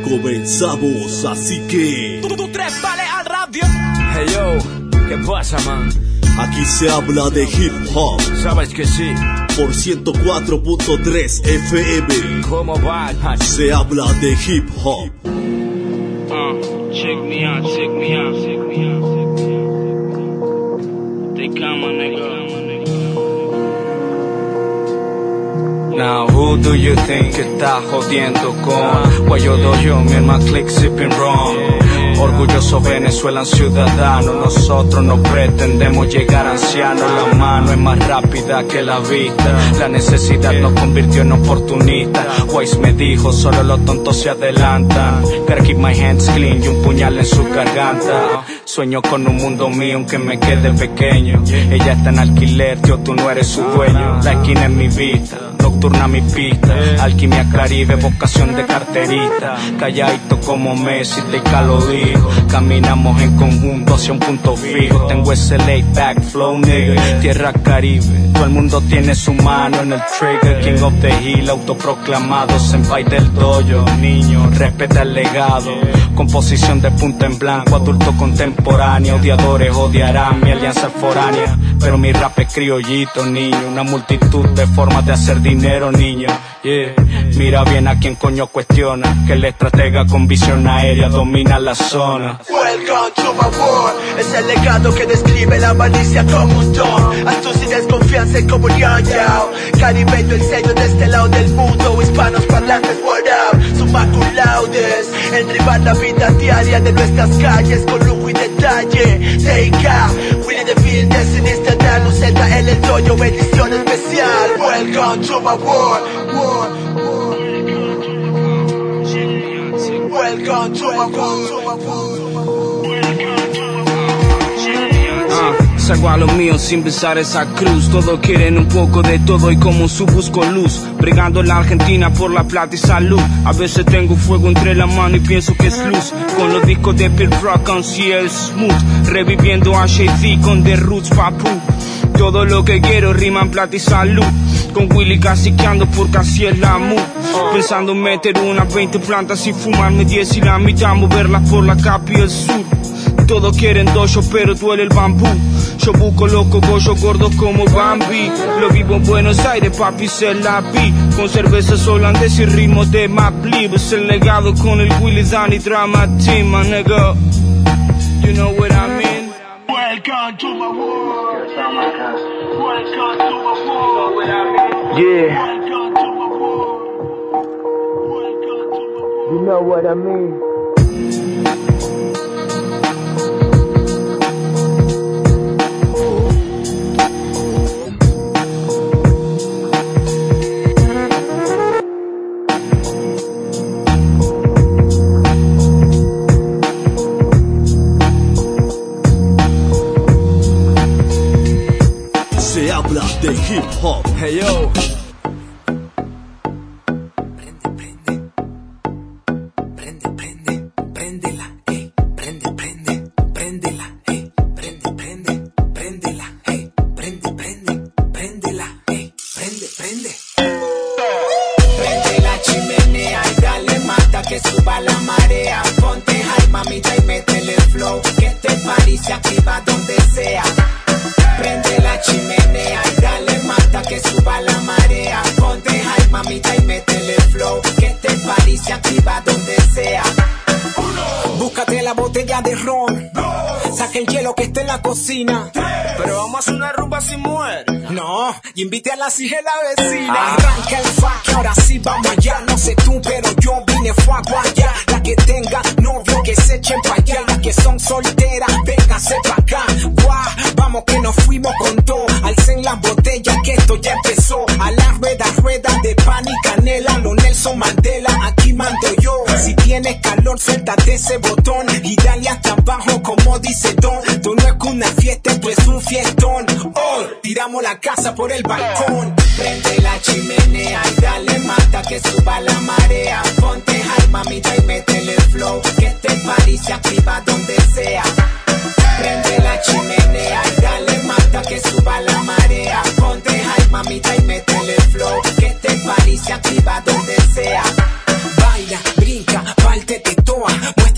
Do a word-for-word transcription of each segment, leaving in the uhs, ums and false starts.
Comenzamos, así que Tú, tú tres vale al radio. Hey yo, ¿qué pasa, man? Aquí se habla de hip hop. Sabes que sí. Por ciento cuatro punto tres F M. ¿Cómo va? Se habla de hip hop. Uh, check me out, check me out, check me out. They come on, nigga. Now who do you think que está jodiendo con Guayo Doyo, me my click sipping rum? Orgulloso Venezuelan ciudadano, nosotros no pretendemos llegar ancianos. La mano es más rápida que la vista, la necesidad nos convirtió en oportunista. Wise me dijo, solo los tontos se adelantan. Gotta keep my hands clean y un puñal en su garganta. Sueño con un mundo mío aunque me quede pequeño. Ella está en alquiler, tío, tú no eres su dueño. La esquina es mi vista, nocturna mi pista. Alquimia Caribe, vocación de carterita. Calladito como Messi, te lo dijo. Caminamos en conjunto hacia un punto fijo. Tengo ese laid back flow, nigga. Tierra Caribe, todo el mundo tiene su mano en el trigger. King of the hill, autoproclamado senpai del dojo. Niño, respeta el legado. Composición de punto en blanco, adulto contemporáneo. Odiadores odiarán mi alianza foránea, pero mi rap es criollito, niño. Una multitud de formas de hacer dinero, niño. Yeah. Mira bien a quien coño cuestiona, que el estratega con visión aérea domina la zona. Welcome to my world, es el legado que describe la malicia como un don. Astucia y desconfianza en comunión, yao. Caribeño el sello de este lado del mundo. Hispanos parlantes, word out, summa cum laudes. Enribar la vida diaria de nuestras calles con lujo y detalle. Take out, we need to feel destiny estatal. Luceta en el dojo, bendición especial. Welcome to my world, world, world. Welcome to my world. Salgo a lo mío sin besar esa cruz. Todos quieren un poco de todo y como su busco luz. Bregando en la Argentina por la plata y salud. A veces tengo fuego entre la mano y pienso que es luz. Con los discos de Pil Rock on C L Smooth. Reviviendo a Jay-Z con The Roots, papu. Todo lo que quiero rima en plata y salud. Con Willy caciqueando porque así es la mood. Pensando en meter unas veinte plantas y fumarme diez y la mitad moverlas por la Capi y el sur. Todos quieren dojo pero duele el bambú. Yo busco loco, goyo gordo como Bambi. Lo vivo en Buenos Aires, papi, se la vi. Con cervezas holandesas y ritmos de Maplib. Es el legado con el Willy Danny Drama Team, my nigga. You know what I mean? Welcome to my world. Welcome to my world. Yeah, Welcome to my world. Welcome to my world. you know what I mean. Se habla de hip hop. Hey yo. Búscate la botella de ron. Saca el hielo que está en la cocina. Pero vamos a hacer una rumba sin mujer. No, y invite a las hijas de la vecina. Arranca el fa, que ahora sí vamos allá. No sé tú, pero yo vine fue a guayar. La que tenga novio que se echen pa' allá. Las que son solteras, véngase pa' acá. Guau, vamos que nos fuimos con todo. Alcen las botellas que esto ya empezó. A la rueda, rueda de pan y canela. Lo Nelson Mandela, aquí mando yo. Si tienes calor, suéltate ese botón. Y dale hasta abajo como dice Don. Esto no es que una fiesta, esto es un fiestón. Oh, tiramos la casa por el balcón. Prende la chimenea y dale mata que suba la marea. Ponte high, mamita, y métele flow. Que este party se activa donde sea. Prende la chimenea y dale mata que suba la marea. Ponte high, mamita, y métele flow. Que este party se activa donde sea. Baila, brinca, parte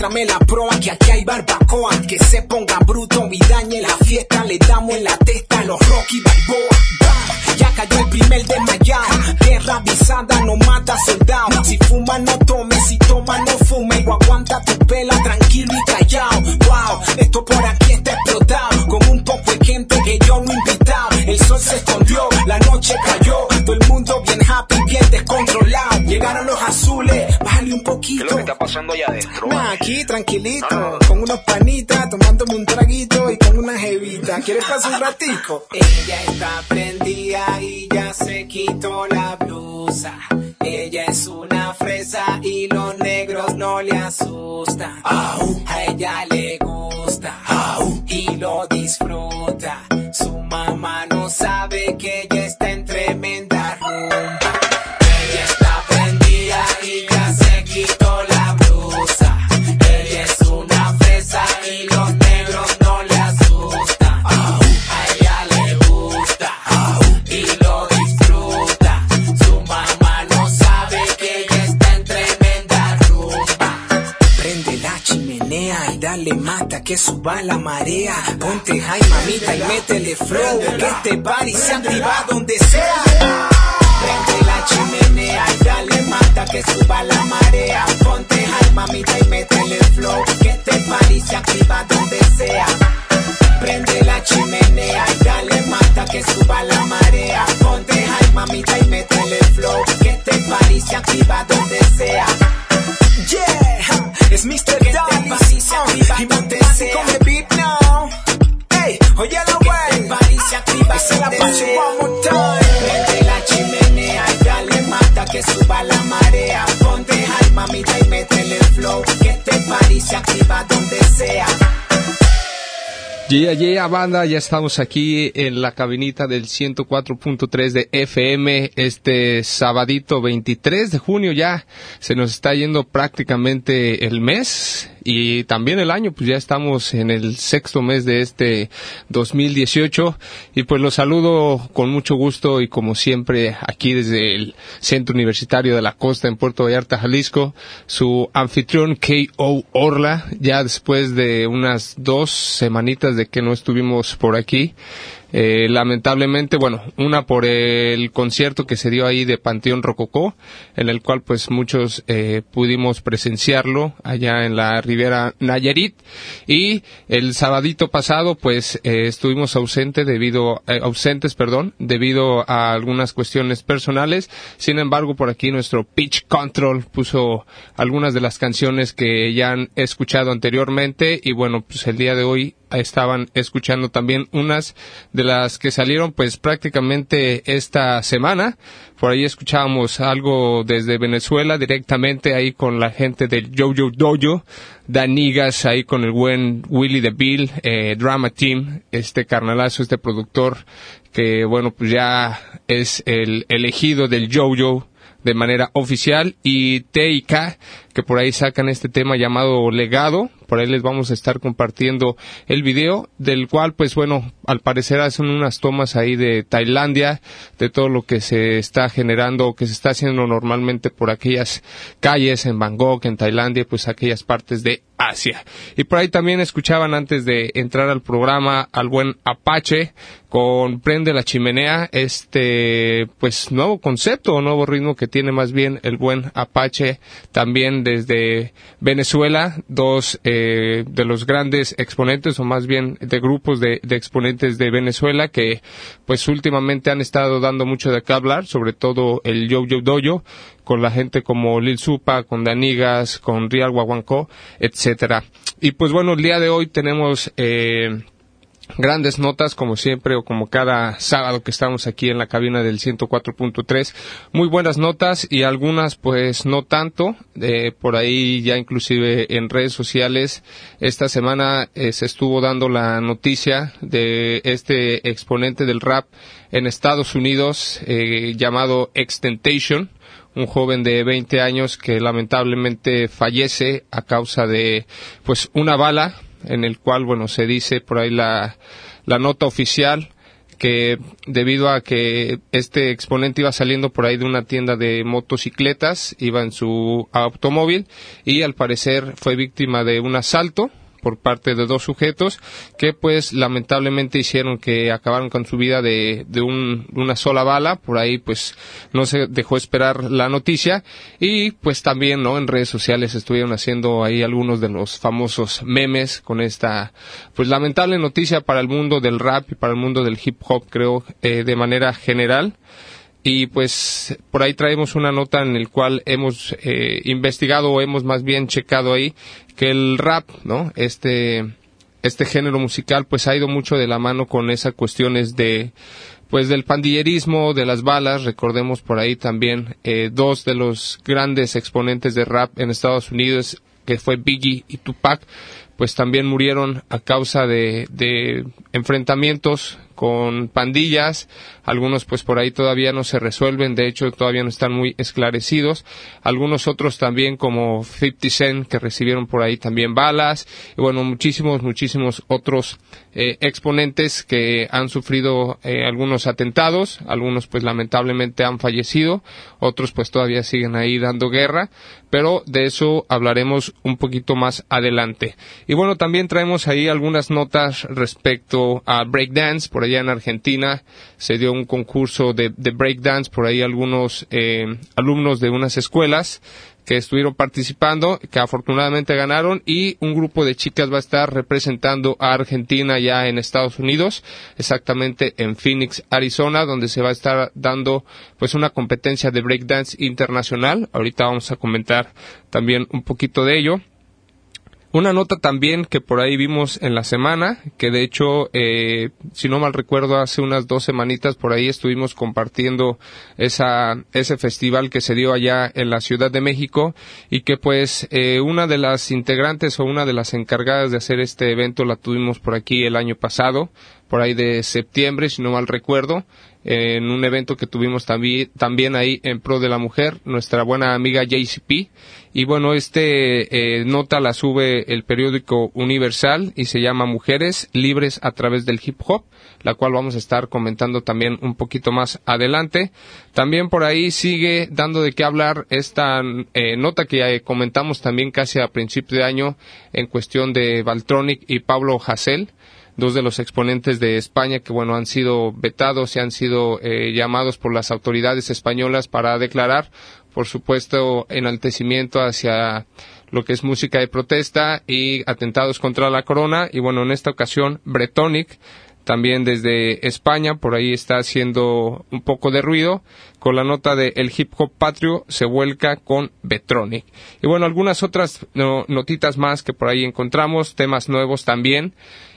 Dame la proa que aquí hay barbacoa. Que se ponga bruto y dañe la fiesta. Le damos en la testa a los Rocky Balboa. Bam, ya cayó el primer desmayado. Guerra avisada no mata soldado. Si fuma no tome, si toma no fume. O aguanta tu pela tranquilo y callado. Wow, esto por aquí está explotado. Con un poco de gente que yo no he invitado. El sol se escondió, la noche cayó. Todo el mundo bien happy, bien descontrolado. Llegaron los azules, bájale un poquito. ¿Qué es lo que está pasando allá adentro? Nah, aquí tranquilito, no, no. Con unos panitas, tomándome un traguito y con una jevita. ¿Quieres pasar un ratico? Ella está prendida y ya se quitó la blusa. Ella es una fresa y los negros no le asustan. Au. A ella le gusta. Au. Y lo disfruta. Su mamá no sabe que ella está en tremenda rumba. Ella está prendida y ya se quitó la blusa. Ella es una fresa y los negros no le asustan. Au. A ella le gusta. Au. Y lo disfruta. Su mamá no sabe que ella está en tremenda rumba. Prende la chimenea y dale mata que suba la marea. Ponte high mamita y métele flow. Que este party se activa donde sea. Prende la chimenea y dale mata que suba la marea. Ponte high mamita y métele flow. Que este party se activa donde sea. Prende la chimenea y dale mata que suba la marea. Ponte high mamita y métele flow. Que este party se activa donde sea. Yeah, it's mister Dallas, uh, y Montesi con el beat now. Hey, oye la wey, esa es la parte one more time. Prende la chimenea y dale mata que suba la marea. Ponte high mamita y métele flow. Que este party se activa donde sea. Yeah, yeah, banda, ya estamos aquí en la cabinita del ciento cuatro punto tres de F M este sabadito veintitrés de junio. Ya se nos está yendo prácticamente el mes y también el año, pues ya estamos en el sexto mes de este dos mil dieciocho y pues los saludo con mucho gusto y como siempre aquí desde el Centro Universitario de la Costa en Puerto Vallarta, Jalisco, su anfitrión K O Orla, ya después de unas dos semanitas de que no estuvimos por aquí. Eh, lamentablemente, bueno, una por el concierto que se dio ahí de Panteón Rococó, en el cual pues muchos eh, pudimos presenciarlo allá en la Ribera Nayarit, y el sabadito pasado pues eh, estuvimos ausente debido, eh, ausentes, perdón, debido a algunas cuestiones personales. Sin embargo, por aquí nuestro Pitch Control puso algunas de las canciones que ya han escuchado anteriormente, y bueno, pues el día de hoy estaban escuchando también unas de las que salieron pues prácticamente esta semana. Por ahí escuchábamos algo desde Venezuela directamente ahí con la gente del Yo-Yo Dojo, Danigas ahí con el buen Willie DeVille, eh, Drama Team, este carnalazo, este productor que bueno pues ya es el elegido del Yo-Yo de manera oficial, y T y K, que por ahí sacan este tema llamado Legado. Por ahí les vamos a estar compartiendo el video, del cual pues bueno, al parecer hacen unas tomas ahí de Tailandia, de todo lo que se está generando, que se está haciendo normalmente por aquellas calles en Bangkok, en Tailandia, pues aquellas partes de Asia. Y por ahí también escuchaban antes de entrar al programa al buen Apache con Prende la Chimenea, este pues nuevo concepto o nuevo ritmo que tiene más bien el buen Apache, también desde Venezuela, dos eh, de los grandes exponentes, o más bien de grupos de, de exponentes de Venezuela que pues últimamente han estado dando mucho de qué hablar, sobre todo el Yo-Yo Dojo, con la gente como Lil Supa, con Danigas, con Real Guaguancó, etcétera. Y pues bueno, el día de hoy tenemos eh, grandes notas, como siempre, o como cada sábado que estamos aquí en la cabina del ciento cuatro punto tres. Muy buenas notas, y algunas pues no tanto. Eh, por ahí ya inclusive en redes sociales esta semana eh, se estuvo dando la noticia de este exponente del rap en Estados Unidos eh, llamado XXXTentacion, un joven de veinte años que lamentablemente fallece a causa de pues una bala, en el cual, bueno, se dice por ahí la, la nota oficial que debido a que este exponente iba saliendo por ahí de una tienda de motocicletas, iba en su automóvil y al parecer fue víctima de un asalto por parte de dos sujetos que pues lamentablemente hicieron que acabaron con su vida de, de un, una sola bala. Por ahí pues no se dejó esperar la noticia y pues también, ¿no?, en redes sociales estuvieron haciendo ahí algunos de los famosos memes con esta pues lamentable noticia para el mundo del rap y para el mundo del hip hop, creo, eh, de manera general. Y pues por ahí traemos una nota en el cual hemos eh, investigado o hemos más bien checado ahí que el rap, ¿no?, este este género musical pues ha ido mucho de la mano con esas cuestiones de pues del pandillerismo, de las balas. Recordemos por ahí también eh, dos de los grandes exponentes de rap en Estados Unidos, que fue Biggie y Tupac, pues también murieron a causa de, de enfrentamientos con pandillas. Algunos pues por ahí todavía no se resuelven, de hecho todavía no están muy esclarecidos. Algunos otros también como fifty Cent, que recibieron por ahí también balas. Y bueno, muchísimos, muchísimos otros eh, exponentes que han sufrido eh, algunos atentados. Algunos pues lamentablemente han fallecido, otros pues todavía siguen ahí dando guerra, pero de eso hablaremos un poquito más adelante. Y bueno, también traemos ahí algunas notas respecto a breakdance. Por allá en Argentina se dio un concurso de, de breakdance, por ahí algunos eh, alumnos de unas escuelas que estuvieron participando, que afortunadamente ganaron, y un grupo de chicas va a estar representando a Argentina ya en Estados Unidos, exactamente en Phoenix, Arizona, donde se va a estar dando pues una competencia de breakdance internacional. Ahorita vamos a comentar también un poquito de ello. Una nota también que por ahí vimos en la semana, que de hecho, eh, si no mal recuerdo, hace unas dos semanitas por ahí estuvimos compartiendo esa ese festival que se dio allá en la Ciudad de México, y que pues eh, una de las integrantes o una de las encargadas de hacer este evento la tuvimos por aquí el año pasado, por ahí de septiembre, si no mal recuerdo, en un evento que tuvimos también, también ahí en pro de la mujer, nuestra buena amiga J C P. Y bueno, este eh, nota la sube el periódico Universal y se llama Mujeres Libres a través del Hip Hop, la cual vamos a estar comentando también un poquito más adelante. También por ahí sigue dando de qué hablar esta eh, nota que ya comentamos también casi a principio de año en cuestión de Valtronic y Pablo Hasél, dos de los exponentes de España que, bueno, han sido vetados y han sido eh, llamados por las autoridades españolas para declarar, por supuesto, enaltecimiento hacia lo que es música de protesta y atentados contra la corona. Y bueno, en esta ocasión, Valtronic, también desde España, por ahí está haciendo un poco de ruido con la nota de El Hip Hop Patrio se vuelca con Valtronic. Y bueno, algunas otras no, notitas más que por ahí encontramos, temas nuevos también.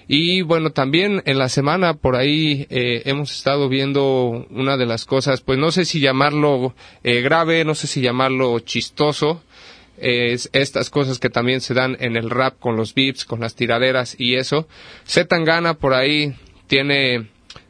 Y bueno, también en la semana por ahí eh, hemos estado viendo una de las cosas, pues no sé si llamarlo eh, grave, no sé si llamarlo chistoso, eh, es estas cosas que también se dan en el rap con los beats, con las tiraderas y eso. Z Tangana por ahí tiene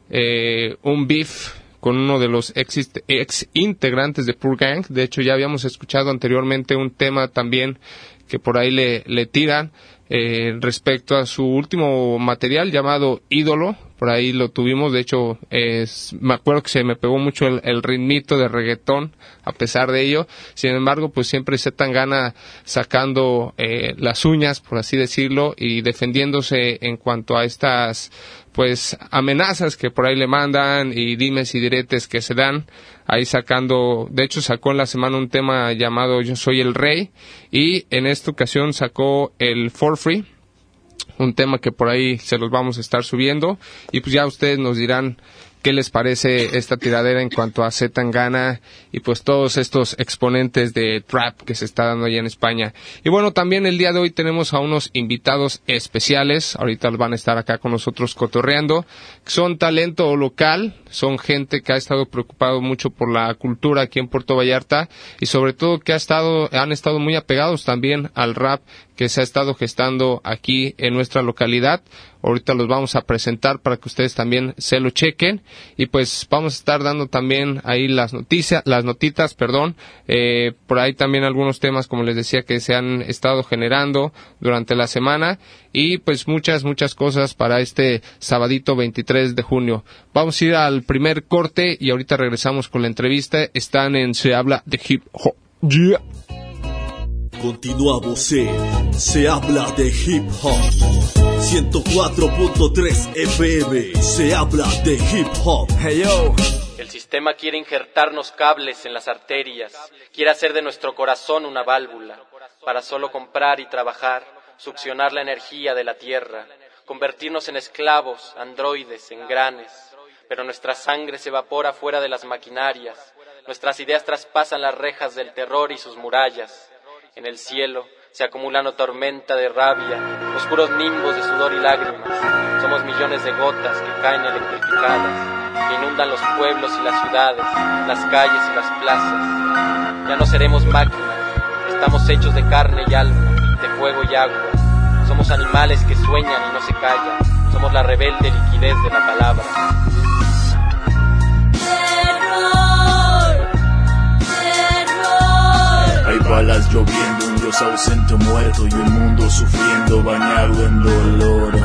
eh, un beef con uno de los ex, ex integrantes de Pur Gang. De hecho, ya habíamos escuchado anteriormente un tema también que por ahí le, le tiran eh, respecto a su último material llamado Ídolo. Por ahí lo tuvimos, de hecho, es, me acuerdo que se me pegó mucho el, el ritmito de reggaetón, a pesar de ello. Sin embargo, pues siempre Z Tangana sacando eh, las uñas, por así decirlo, y defendiéndose en cuanto a estas pues amenazas que por ahí le mandan y dimes y diretes que se dan, ahí sacando, de hecho sacó en la semana un tema llamado Yo Soy el Rey, y en esta ocasión sacó el For Free, un tema que por ahí se los vamos a estar subiendo, y pues ya ustedes nos dirán qué les parece esta tiradera en cuanto a Z Tangana y pues todos estos exponentes de trap que se está dando allá en España. Y bueno, también el día de hoy tenemos a unos invitados especiales, ahorita van a estar acá con nosotros cotorreando, son talento local, son gente que ha estado preocupado mucho por la cultura aquí en Puerto Vallarta y sobre todo que ha estado, han estado muy apegados también al rap que se ha estado gestando aquí en nuestra localidad. ahorita los vamos a presentar para que ustedes también se lo chequen, y pues vamos a estar dando también ahí las noticias, las notitas, perdón, eh, por ahí también algunos temas, como les decía, que se han estado generando durante la semana, y pues muchas, muchas cosas para este sabadito veintitrés de junio. Vamos a ir al primer corte y ahorita regresamos con la entrevista. Están en Se Habla de Hip Hop. Yeah. Continuamos en Se Habla de Hip Hop. ciento cuatro punto tres F M. Se habla de hip hop. Hey yo. El sistema quiere injertarnos cables en las arterias. Quiere hacer de nuestro corazón una válvula para solo comprar y trabajar, succionar la energía de la tierra, convertirnos en esclavos, androides, engranes. Pero nuestra sangre se evapora fuera de las maquinarias. Nuestras ideas traspasan las rejas del terror y sus murallas. En el cielo se acumula una tormenta de rabia, oscuros nimbos de sudor y lágrimas. Somos millones de gotas que caen electrificadas, que inundan los pueblos y las ciudades, las calles y las plazas. Ya no seremos máquinas, estamos hechos de carne y alma, de fuego y agua. Somos animales que sueñan y no se callan, somos la rebelde liquidez de la palabra. Hay balas lloviendo, un dios ausente muerto y un mundo sufriendo bañado en dolor.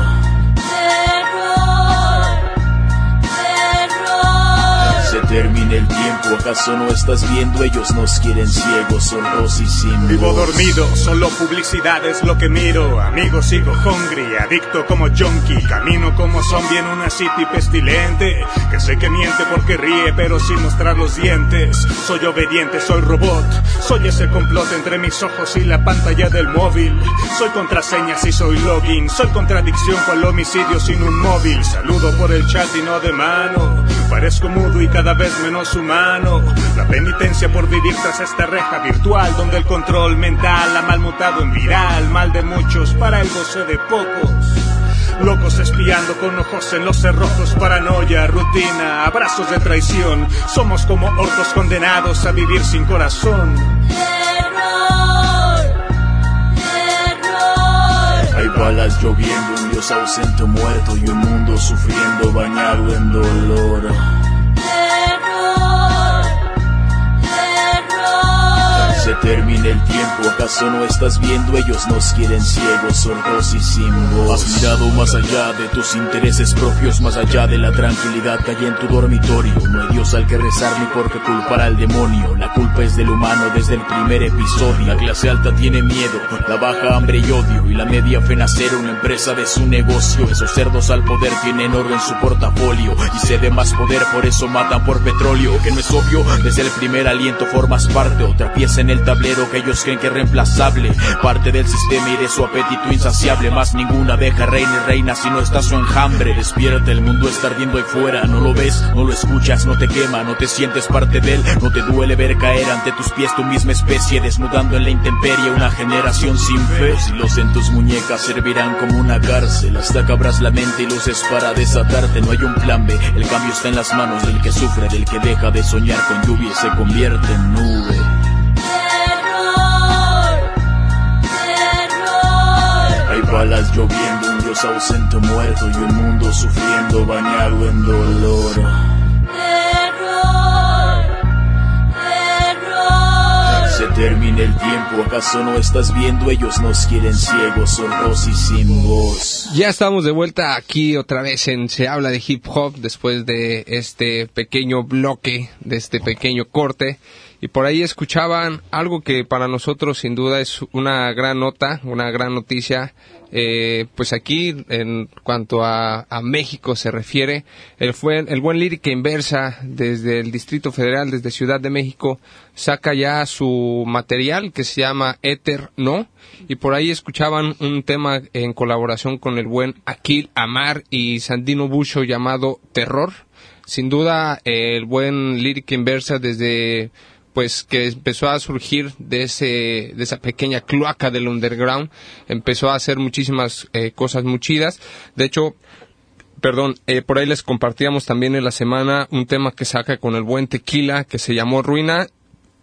Se termina el tiempo, ¿acaso no estás viendo? Ellos nos quieren ciegos, sordos y sin voz. Vivo dormido, solo publicidad es lo que miro. Amigo, sigo hungry, adicto como junkie. Camino como zombie en una city pestilente, que sé que miente porque ríe pero sin mostrar los dientes. Soy obediente, soy robot, soy ese complot entre mis ojos y la pantalla del móvil. Soy contraseñas y soy login, soy contradicción cual homicidio sin un móvil. Saludo por el chat y no de mano, parezco mudo y cada vez menos humano. La penitencia por vivir tras esta reja virtual, donde el control mental ha mal mutado en viral. Mal de muchos para el goce de pocos. Locos espiando con ojos en los cerrojos. Paranoia, rutina, abrazos de traición. Somos como orcos condenados a vivir sin corazón. Hay balas lloviendo, un dios ausente muerto y un mundo sufriendo bañado en dolor. Se termina el tiempo, ¿acaso no estás viendo? Ellos nos quieren ciegos, sordos y sin voz. Has mirado más allá de tus intereses propios, más allá de la tranquilidad que hay en tu dormitorio. No hay Dios al que rezar ni por qué culpar al demonio. La culpa es del humano desde el primer episodio. La clase alta tiene miedo, la baja hambre y odio, y la media fe nacer una empresa de su negocio. Esos cerdos al poder tienen oro en su portafolio y se de más poder, por eso matan por petróleo. Que no es obvio, desde el primer aliento formas parte, otra pieza en el tablero que ellos creen que es reemplazable, parte del sistema y de su apetito insaciable. Más ninguna abeja reina y reina si no está su enjambre. Despierta, el mundo está ardiendo ahí fuera. No lo ves, no lo escuchas, no te quema, no te sientes parte de él. No te duele ver caer ante tus pies tu misma especie, desnudando en la intemperie una generación sin fe. Los hilos en tus muñecas servirán como una cárcel, hasta que abras la mente y luces para desatarte. No hay un plan B, el cambio está en las manos del que sufre, del que deja de soñar con lluvia y se convierte en nube. Hay balas lloviendo, un dios ausente muerto y un mundo sufriendo bañado en dolor. Se termina el tiempo, ¿acaso no estás viendo? Ellos nos quieren ciegos, sordos y sin voz. Ya estamos de vuelta aquí otra vez en Se Habla de Hip Hop, después de este pequeño bloque, de este pequeño corte. Y por ahí escuchaban algo que para nosotros sin duda es una gran nota, una gran noticia. Eh, pues aquí, en cuanto a, a México se refiere, el, fue, el buen Lírica Inversa desde el Distrito Federal, desde Ciudad de México, saca ya su material que se llama Éter No. Y por ahí escuchaban un tema en colaboración con el buen Akil Amar y Sandino Bucho llamado Terror. Sin duda, eh, el buen Lírica Inversa desde... pues que empezó a surgir de ese de esa pequeña cloaca del underground, empezó a hacer muchísimas eh, cosas muy chidas. De hecho, perdón, eh, por ahí les compartíamos también en la semana un tema que saca con el buen Tequila que se llamó Ruina.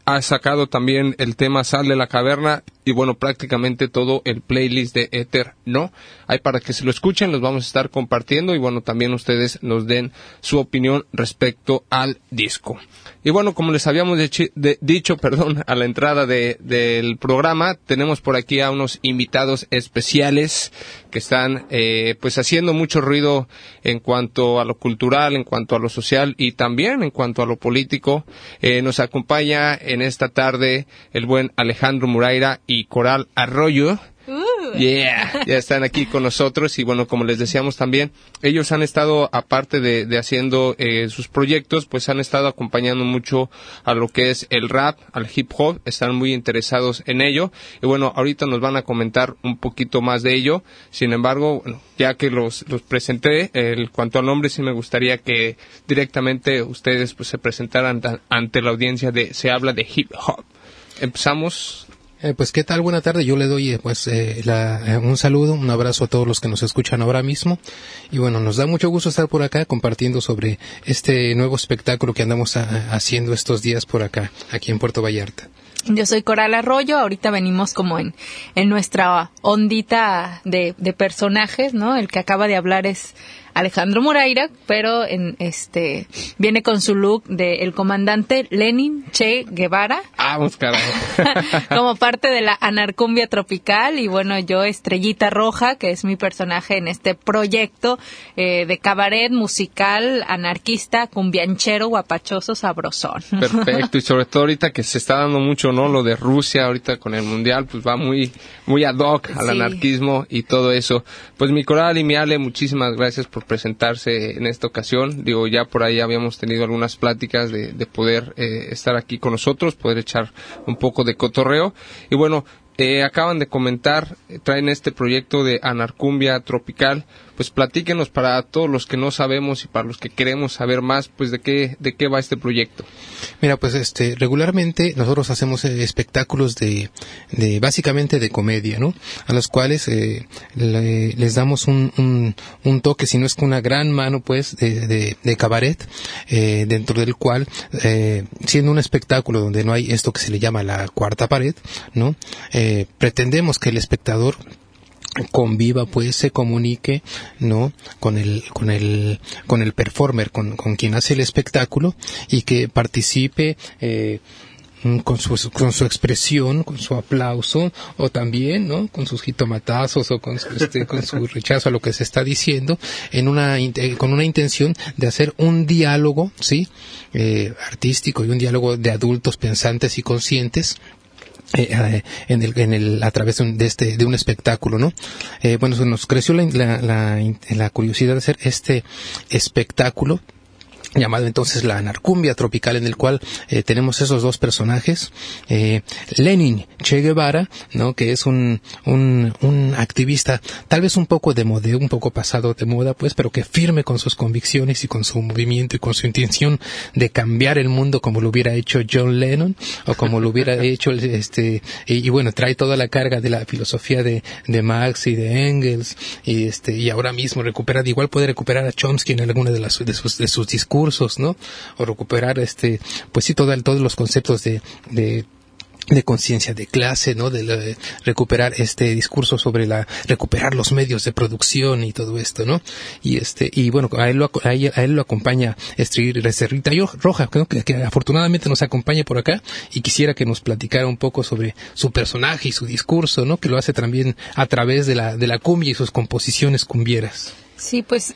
ha sacado también el tema Sal de la Caverna y bueno, prácticamente todo el playlist de Éter No. Hay para que se lo escuchen, los vamos a estar compartiendo y bueno, también ustedes nos den su opinión respecto al disco. Y bueno, como les habíamos de, de, dicho, perdón, a la entrada de, del programa, tenemos por aquí a unos invitados especiales que están eh, pues haciendo mucho ruido en cuanto a lo cultural, en cuanto a lo social y también en cuanto a lo político. Eh, nos acompaña en esta tarde el buen Alejandro Muraira y Coral Arroyo. Uh. Yeah, ya están aquí con nosotros y bueno, como les decíamos también, ellos han estado, aparte de, de haciendo eh, sus proyectos, pues han estado acompañando mucho a lo que es el rap, al hip hop, están muy interesados en ello y bueno, ahorita nos van a comentar un poquito más de ello. Sin embargo, bueno, ya que los, los presenté, en cuanto al nombre, sí me gustaría que directamente ustedes pues se presentaran ta- ante la audiencia de Se Habla de Hip Hop. Empezamos. Eh, pues qué tal, buena tarde, yo le doy eh, pues eh, la, eh, un saludo, un abrazo a todos los que nos escuchan ahora mismo y bueno, nos da mucho gusto estar por acá compartiendo sobre este nuevo espectáculo que andamos a, haciendo estos días por acá, aquí en Puerto Vallarta. Yo soy Coral Arroyo, ahorita venimos como en, en nuestra ondita de, de personajes, ¿no? El que acaba de hablar es Alejandro Muraira, pero en este viene con su look de el comandante Lenin Che Guevara. Vamos, carajo. Como parte de la anarcumbia tropical y bueno, yo Estrellita Roja, que es mi personaje en este proyecto eh, de cabaret musical, anarquista, cumbianchero, guapachoso, sabrosón. Perfecto, y sobre todo ahorita que se está dando mucho, ¿no? Lo de Rusia ahorita con el mundial, pues va muy muy ad hoc al sí. anarquismo y todo eso. Pues mi Coral y mi Ale, muchísimas gracias por presentarse en esta ocasión. Digo, ya por ahí habíamos tenido algunas pláticas de, de poder eh, estar aquí con nosotros, poder echar un poco de cotorreo. Y bueno, eh, acaban de comentar, eh, traen este proyecto de anarcumbia tropical. Pues platíquenos para todos los que no sabemos y para los que queremos saber más, pues de qué de qué va este proyecto. Mira, pues este regularmente nosotros hacemos eh, espectáculos de, de básicamente de comedia, ¿no? A los cuales eh, le, les damos un, un un toque, si no es con una gran mano, pues de de, de cabaret, eh, dentro del cual eh, siendo un espectáculo donde no hay esto que se le llama la cuarta pared, ¿no? Eh, pretendemos que el espectador conviva, pues se comunique, ¿no? Con el, con el, con el performer, con, con quien hace el espectáculo y que participe, eh, con su, con su expresión, con su aplauso, o también, ¿no? Con sus jitomatazos o con su, este, con su rechazo a lo que se está diciendo, en una, con una intención de hacer un diálogo, ¿sí? Eh, artístico y un diálogo de adultos pensantes y conscientes. Eh, eh, en el, en el, a través de, un, de este, de un espectáculo, ¿no? Eh, bueno, nos creció la, la, la, la curiosidad de hacer este espectáculo llamado entonces la anarcumbia tropical, en el cual eh, tenemos esos dos personajes, eh, Lenin Che Guevara, ¿no? Que es un, un, un activista tal vez un poco de moda, un poco pasado de moda, pues, pero que firme con sus convicciones y con su movimiento y con su intención de cambiar el mundo como lo hubiera hecho John Lennon o como lo hubiera hecho este, y, y bueno, trae toda la carga de la filosofía de, de Marx y de Engels y este, y ahora mismo recupera, igual puede recuperar a Chomsky en alguna de las, de sus, de sus discursos, ¿no? O recuperar este, pues sí, todo, todos los conceptos de, de de conciencia de clase, ¿no? De, la, de recuperar este discurso sobre la, recuperar los medios de producción y todo esto, ¿no? Y este, y bueno, a él lo, a él, a él lo acompaña Estrellita Roja, ¿no? que, que afortunadamente nos acompaña por acá y quisiera que nos platicara un poco sobre su personaje y su discurso, ¿no? Que lo hace también a través de la, de la cumbia y sus composiciones cumbieras. Sí, pues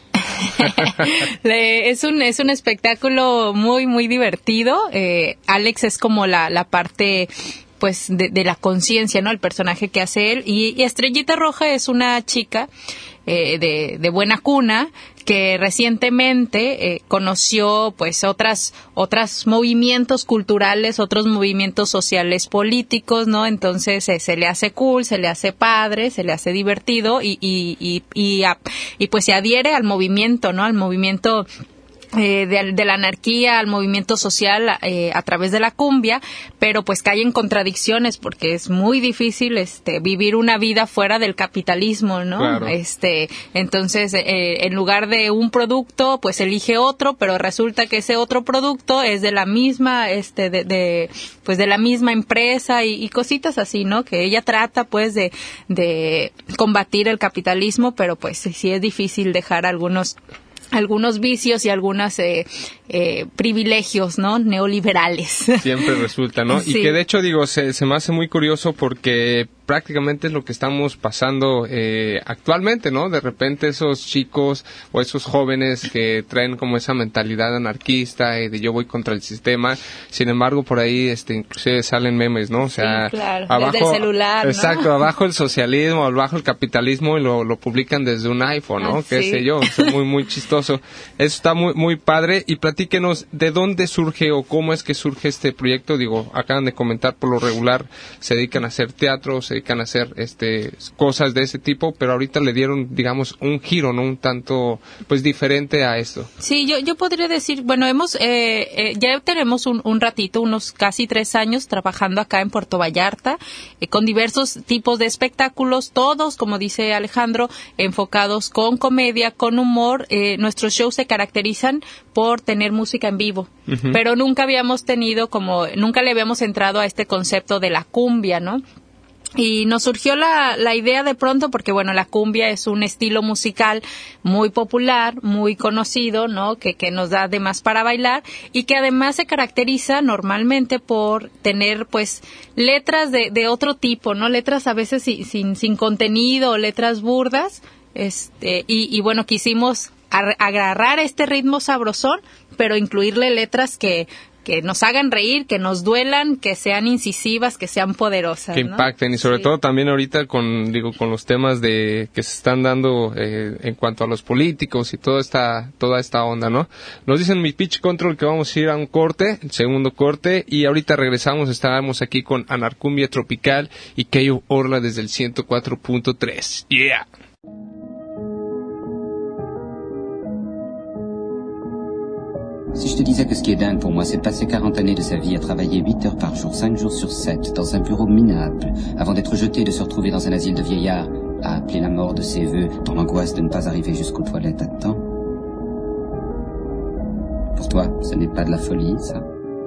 es un es un espectáculo muy muy divertido. Eh, Alex es como la la parte pues de, de la conciencia, ¿no? El personaje que hace él y, y Estrellita Roja es una chica eh, de de buena cuna que recientemente eh, conoció pues otras otros movimientos culturales, otros movimientos sociales políticos, ¿no? Entonces eh, se le hace cool, se le hace padre, se le hace divertido y y y y, a, y pues se adhiere al movimiento, ¿no? Al movimiento Eh, de, de la anarquía al movimiento social eh, a través de la cumbia, pero pues cae en contradicciones porque es muy difícil este vivir una vida fuera del capitalismo, ¿no? Claro. Este, entonces eh, en lugar de un producto pues elige otro, pero resulta que ese otro producto es de la misma este de, de pues de la misma empresa y, y cositas así, ¿no? Que ella trata pues de de combatir el capitalismo, pero pues sí es difícil dejar algunos algunos vicios y algunos eh, eh, privilegios, ¿no? Neoliberales. Siempre resulta, ¿no? Sí. Y que de hecho, digo, se, se me hace muy curioso porque prácticamente es lo que estamos pasando eh, actualmente, ¿no? De repente esos chicos o esos jóvenes que traen como esa mentalidad anarquista y de yo voy contra el sistema, sin embargo por ahí este inclusive salen memes, ¿no? O sea, sí, claro. abajo desde el celular, ¿no? Exacto, abajo el socialismo, abajo el capitalismo y lo, lo publican desde un iPhone, ¿no? Ah, qué sí. sé yo, es muy muy chistoso. Eso está muy muy padre y platíquenos de dónde surge o cómo es que surge este proyecto. Digo, acaban de comentar por lo regular se dedican a hacer teatro, se dedican a hacer este cosas de ese tipo, pero ahorita le dieron, digamos, un giro, ¿no? Un tanto, pues, diferente a esto. Sí, yo yo podría decir, bueno, hemos, eh, eh, ya tenemos un, un ratito, unos casi tres años trabajando acá en Puerto Vallarta, eh, con diversos tipos de espectáculos, todos, como dice Alejandro, enfocados con comedia, con humor. Eh, nuestros shows se caracterizan por tener música en vivo, uh-huh. pero nunca habíamos tenido como, nunca le habíamos entrado a este concepto de la cumbia, ¿no? Y nos surgió la, la idea de pronto porque, bueno, la cumbia es un estilo musical muy popular, muy conocido, ¿no? Que, que nos da además para bailar y que además se caracteriza normalmente por tener, pues, letras de, de otro tipo, ¿no? Letras a veces sin, sin, sin contenido, letras burdas, este, y, y bueno, quisimos agarrar este ritmo sabrosón, pero incluirle letras que que nos hagan reír, que nos duelan, que sean incisivas, que sean poderosas, que ¿no? impacten y sobre sí. todo también ahorita con digo con los temas de que se están dando eh, en cuanto a los políticos y toda esta toda esta onda, ¿no? Nos dicen mi pitch control que vamos a ir a un corte, el segundo corte y ahorita regresamos, estábamos aquí con Anarcumbia Tropical y Keio Orla desde el ciento cuatro punto tres. Yeah. Si je te disais que ce qui est dingue pour moi, c'est de passer quarante années de sa vie à travailler huit heures par jour, cinq jours sur sept, dans un bureau minable, avant d'être jeté et de se retrouver dans un asile de vieillards, à appeler la mort de ses voeux, dans l'angoisse de ne pas arriver jusqu'aux toilettes à temps. Pour toi, ce n'est pas de la folie, ça?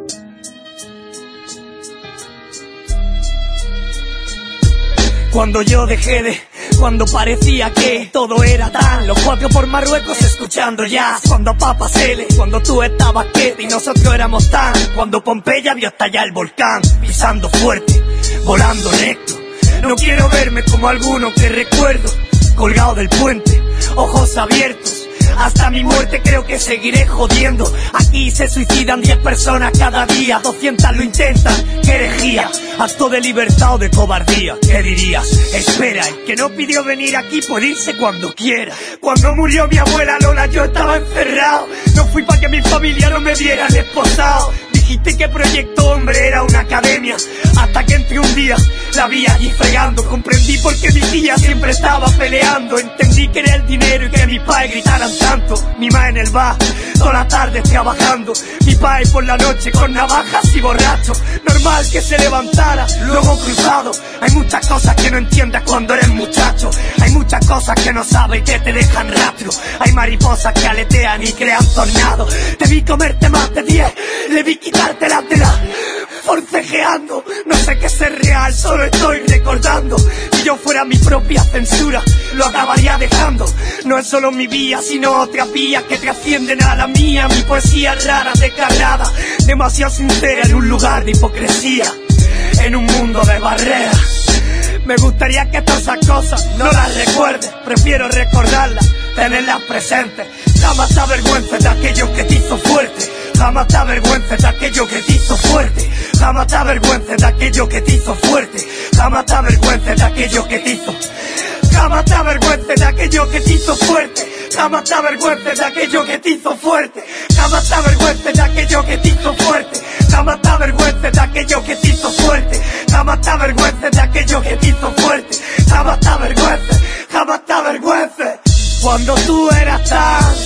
Cuando yo dejé de, cuando parecía que todo era tan, los cuatro por Marruecos escuchando jazz, cuando Papa Sele, cuando tú estabas quieto y nosotros éramos tan, cuando Pompeya vio estallar el volcán, pisando fuerte, volando recto, no quiero verme como alguno que recuerdo, colgado del puente, ojos abiertos, hasta mi muerte creo que seguiré jodiendo. Aquí se suicidan diez personas cada día, doscientas lo intentan, qué herejía, acto de libertad o de cobardía, ¿qué dirías? Espera, el que no pidió venir aquí puede irse cuando quiera. Cuando murió mi abuela Lola yo estaba encerrado, no fui para que mi familia no me vieran esposado. Dijiste que Proyecto Hombre era una academia, hasta que entré un día, la vi allí fregando. Comprendí por qué mi tía siempre estaba peleando. Entendí que era el dinero y que mis padres gritaran tanto. Mi ma en el bar, toda la tarde trabajando. Mi padre por la noche con navajas y borracho. Normal que se levantara, luego cruzado. Hay muchas cosas que no entiendas cuando eres muchacho. Hay muchas cosas que no sabes y que te dejan rastro. Hay mariposas que aletean y crean tornados. Te vi comerte más de diez, le vi quitarte las de la forcejeando. No sé qué es ser real, solo estoy recordando. Si yo fuera mi propia censura, lo acabaría dejando. No es solo mi vía, sino otras vías que trascienden a la mía. Mi poesía rara, descarnada, demasiado sincera en un lugar de hipocresía, en un mundo de barreras. Me gustaría que todas esas cosas no las recuerdes, prefiero recordarlas, tenerlas presentes. Jamás te avergüences de aquello que te hizo fuerte. Jamás te avergüences de aquello que te hizo fuerte. Jamás te avergüences de aquello que te hizo fuerte. Jamás te avergüences de aquello que te hizo. Jamás te avergüences de aquello que te hizo fuerte. Jamás te avergüences de aquello que te hizo fuerte. Jamás te avergüences de aquello que te hizo fuerte. Jamás te avergüences de aquello que te hizo fuerte. Jamás te avergüences de aquello que te hizo fuerte. Jamás te avergüences, jamás te avergüences. Cuando tú eras tan,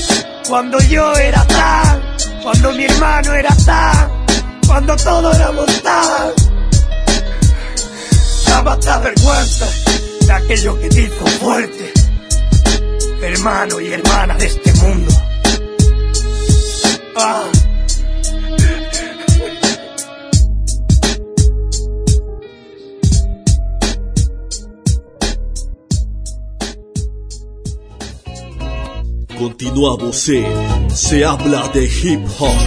Cuando yo era tan, cuando mi hermano era tan, cuando todos éramos tan. Daba hasta vergüenza de aquello que te hizo fuerte, hermano y hermana de este mundo. Ah. Continuamos en Se Habla de Hip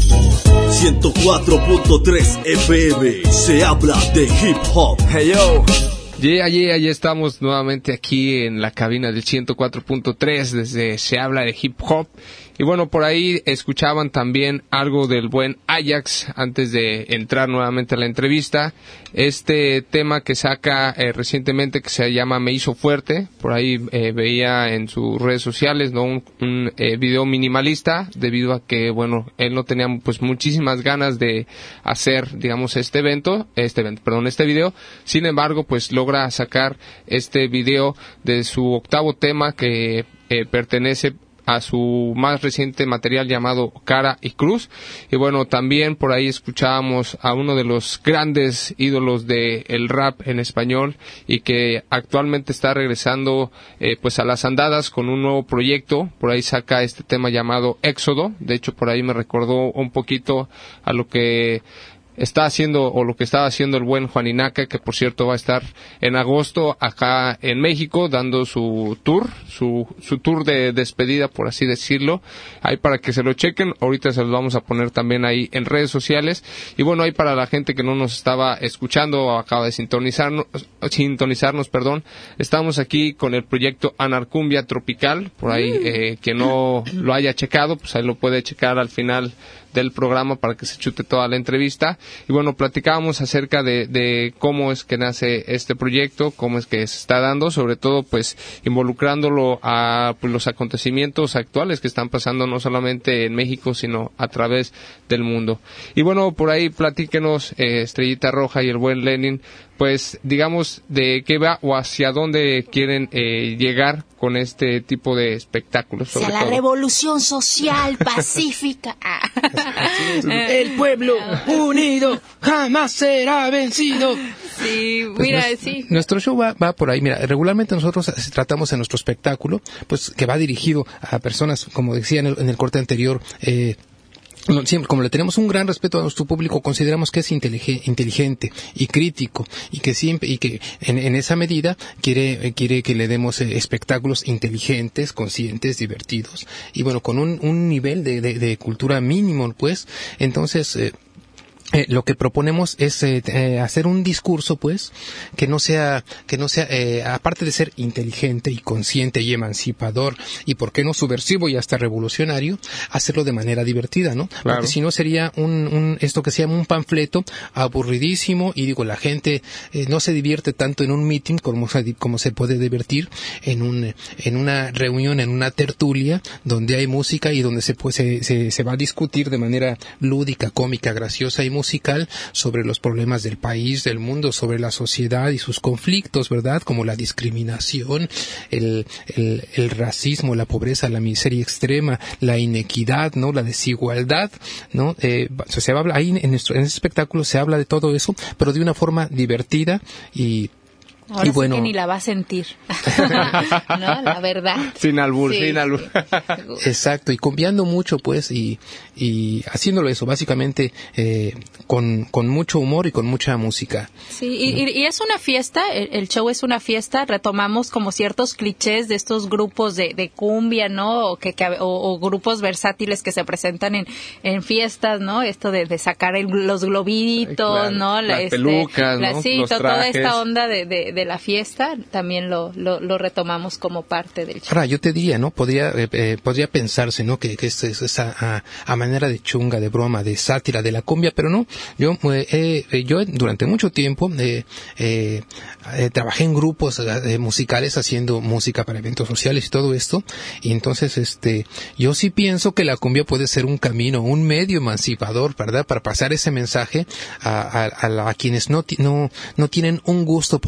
Hop ciento cuatro punto tres F M. Se habla de hip hop. Hey yo. Yeah, yeah, ya estamos nuevamente aquí en la cabina del ciento cuatro punto tres desde Se Habla de Hip Hop. Y bueno, por ahí escuchaban también algo del buen Ajax antes de entrar nuevamente a la entrevista. Este tema que saca eh, recientemente que se llama Me Hizo Fuerte. Por ahí eh, veía en sus redes sociales, ¿no? un, un eh, video minimalista debido a que, bueno, él no tenía pues muchísimas ganas de hacer, digamos, este evento, este evento, perdón, este video. Sin embargo, pues logra sacar este video de su octavo tema que eh, pertenece a su más reciente material llamado Cara y Cruz. Y bueno, también por ahí escuchábamos a uno de los grandes ídolos del rap en español y que actualmente está regresando eh, pues a las andadas con un nuevo proyecto. Por ahí saca este tema llamado Éxodo. De hecho, por ahí me recordó un poquito a lo que está haciendo o lo que estaba haciendo el buen Juaninaca, que por cierto va a estar en agosto acá en México dando su tour, su, su tour de despedida, por así decirlo. Ahí para que se lo chequen, ahorita se los vamos a poner también ahí en redes sociales. Y bueno, ahí para la gente que no nos estaba escuchando o acaba de sintonizarnos, sintonizarnos, perdón, estamos aquí con el proyecto Anarcumbia Tropical. Por ahí, eh, quien no lo haya checado, pues ahí lo puede checar al final del programa para que se chute toda la entrevista. Y bueno, platicábamos acerca de, de cómo es que nace este proyecto, cómo es que se está dando, sobre todo pues involucrándolo a pues, los acontecimientos actuales que están pasando no solamente en México, sino a través del mundo. Y bueno, por ahí platíquenos, eh, Estrellita Roja y el buen Lenin, pues digamos de qué va o hacia dónde quieren eh, llegar con este tipo de espectáculos. Sobre hacia la todo. Revolución social pacífica. El pueblo unido jamás será vencido. Sí, Pues mira, nues- sí. Nuestro show va, va por ahí. Mira, regularmente nosotros tratamos en nuestro espectáculo, pues que va dirigido a personas, como decía en el, en el corte anterior, eh, no, siempre, como le tenemos un gran respeto a nuestro público, consideramos que es intelige- inteligente y crítico y que siempre y que en, en esa medida quiere eh, quiere que le demos eh, espectáculos inteligentes, conscientes, divertidos y bueno, con un, un nivel de, de, de cultura mínimo, pues. Entonces eh, Eh, lo que proponemos es eh, eh, hacer un discurso, pues, que no sea, que no sea, eh, aparte de ser inteligente y consciente y emancipador y, por qué no, subversivo y hasta revolucionario, hacerlo de manera divertida, ¿no? Claro. Porque si no sería un, un, esto que se llama un panfleto aburridísimo y digo, la gente eh, no se divierte tanto en un meeting como se, como se puede divertir en un, en una reunión, en una tertulia donde hay música y donde se, pues, se, se, se va a discutir de manera lúdica, cómica, graciosa y musical sobre los problemas del país, del mundo, sobre la sociedad y sus conflictos, ¿verdad? Como la discriminación, el, el, el racismo, la pobreza, la miseria extrema, la inequidad, ¿no? La desigualdad, ¿no? Eh, se habla ahí en, nuestro, en este espectáculo se habla de todo eso, pero de una forma divertida y Ahora y sí bueno, que ni la va a sentir. ¿No? La verdad. Sin albur, Sí. sin albur. exacto, y cambiando mucho, pues, y, y haciéndolo eso, básicamente, eh, con, con mucho humor y con mucha música. Sí, y, y- y es una fiesta, el, el show es una fiesta, retomamos como ciertos clichés de estos grupos de, de cumbia, ¿no? O, que, que- o, o grupos versátiles que se presentan en, en fiestas, ¿no? Esto de, de sacar el- los globitos, Claro, ¿no? las pelucas, ¿no? sí, Los to- toda trajes. esta onda de, de, de la fiesta también lo, lo, lo retomamos como parte del show. Ahora, yo te diría, ¿no? Podría, eh, eh, podría pensarse, ¿no? Que, que es, es esa a, a manera de chunga, de broma, de sátira, de la cumbia, pero no. Yo, eh, eh, yo durante mucho tiempo eh, eh, eh, trabajé en grupos eh, musicales haciendo música para eventos sociales y todo esto, y entonces, este, yo sí pienso que la cumbia puede ser un camino, un medio emancipador, ¿verdad? Para pasar ese mensaje a, a, a, la- a quienes no, ti- no, no tienen un gusto por los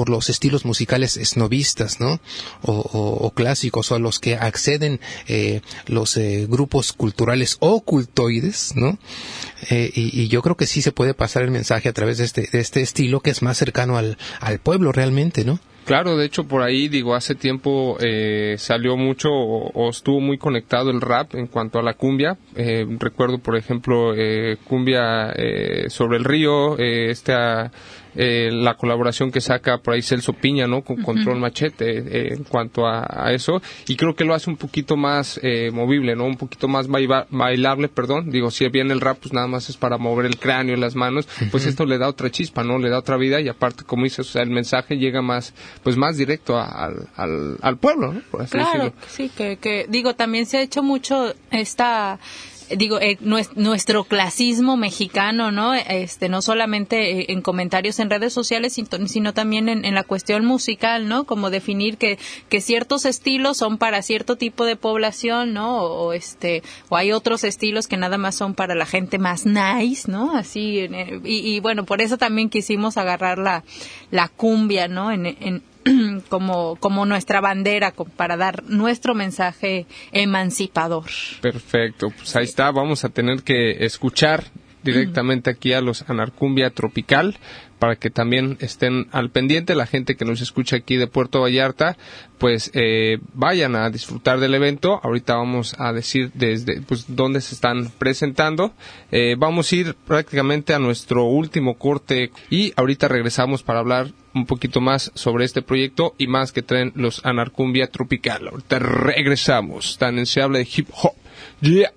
estilos musicales snobistas, ¿no? O, o, o clásicos, o a los que acceden eh, los eh, grupos culturales ocultoides, ¿no? Eh, y, y yo creo que sí se puede pasar el mensaje a través de este, de este estilo que es más cercano al, al pueblo realmente, ¿no? Claro, de hecho por ahí, digo, hace tiempo eh, salió mucho o, o estuvo muy conectado el rap en cuanto a la cumbia. Eh, recuerdo, por ejemplo, eh, cumbia eh, sobre el río, eh, esta... Eh, la colaboración que saca por ahí Celso Piña, ¿no? Con uh-huh. Control Machete, eh, en cuanto a, a eso, y creo que lo hace un poquito más eh, movible, ¿no? Un poquito más baila- bailable, perdón. Digo, si bien el rap pues nada más es para mover el cráneo y las manos, uh-huh. pues esto le da otra chispa, ¿no? Le da otra vida, y aparte, como dices, o sea, el mensaje llega más, pues más directo a, al, al, al pueblo, ¿no? Por así claro, decirlo. Sí, que, que, digo, también se ha hecho mucho esta... digo, eh, nuestro clasismo mexicano, ¿no? Este, no solamente en comentarios en redes sociales, sino también en, en la cuestión musical, ¿no? Como definir que, que ciertos estilos son para cierto tipo de población, ¿no? O, o este, o hay otros estilos que nada más son para la gente más nice, ¿no? Así, y, y bueno, por eso también quisimos agarrar la, la cumbia, ¿no? En, en como como nuestra bandera para dar nuestro mensaje emancipador. Perfecto, pues ahí está, vamos a tener que escuchar directamente aquí a los Anarcumbia Tropical para que también estén al pendiente. La gente que nos escucha aquí de Puerto Vallarta, pues eh, vayan a disfrutar del evento. Ahorita vamos a decir desde pues dónde se están presentando. Eh, vamos a ir prácticamente a nuestro último corte y ahorita regresamos para hablar un poquito más sobre este proyecto y más que traen los Anarcumbia Tropical. Ahorita regresamos. Tan enseñable de hip hop. Yeah.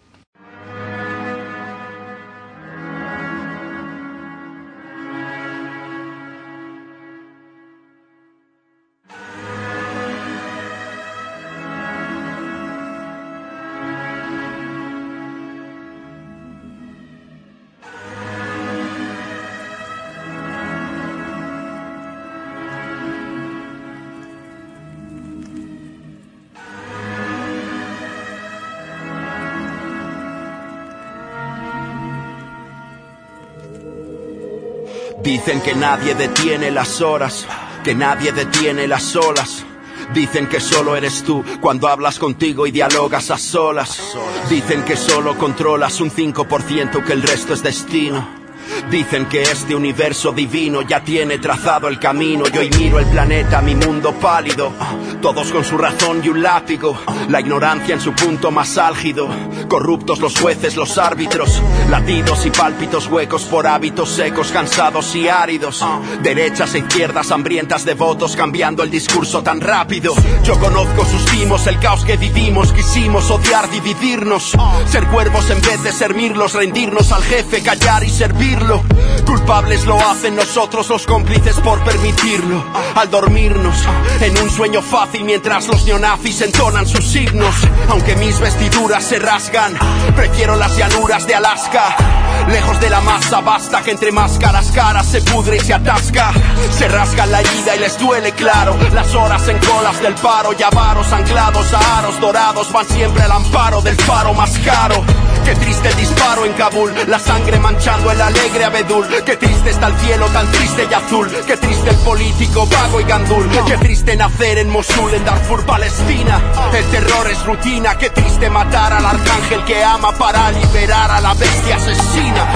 Dicen que nadie detiene las horas, que nadie detiene las olas. Dicen que solo eres tú cuando hablas contigo y dialogas a solas. Dicen que solo controlas un cinco por ciento, que el resto es destino. Dicen que este universo divino ya tiene trazado el camino. Yo hoy miro el planeta, mi mundo pálido, todos con su razón y un látigo. La ignorancia en su punto más álgido. Corruptos los jueces, los árbitros. Latidos y pálpitos huecos por hábitos secos, cansados y áridos. Derechas e izquierdas hambrientas de votos, cambiando el discurso tan rápido. Yo conozco sus timos, el caos que vivimos. Quisimos odiar, dividirnos, ser cuervos en vez de ser mirlos, rendirnos al jefe, callar y servir. Culpables lo hacen nosotros, los cómplices por permitirlo. Al dormirnos en un sueño fácil mientras los neonazis entonan sus himnos. Aunque mis vestiduras se rasgan, prefiero las llanuras de Alaska. Lejos de la masa, basta que entre máscaras caras se pudre y se atasca. Se rasga la herida y les duele, claro. Las horas en colas del paro y avaros anclados a aros dorados van siempre al amparo del faro más caro. Qué triste el disparo en Kabul, la sangre manchando el alegre abedul. Qué triste está el cielo tan triste y azul. Qué triste el político vago y gandul. Qué triste nacer en Mosul, en Darfur, Palestina. El terror es rutina. Qué triste matar al arcángel que ama para liberar a la bestia asesina.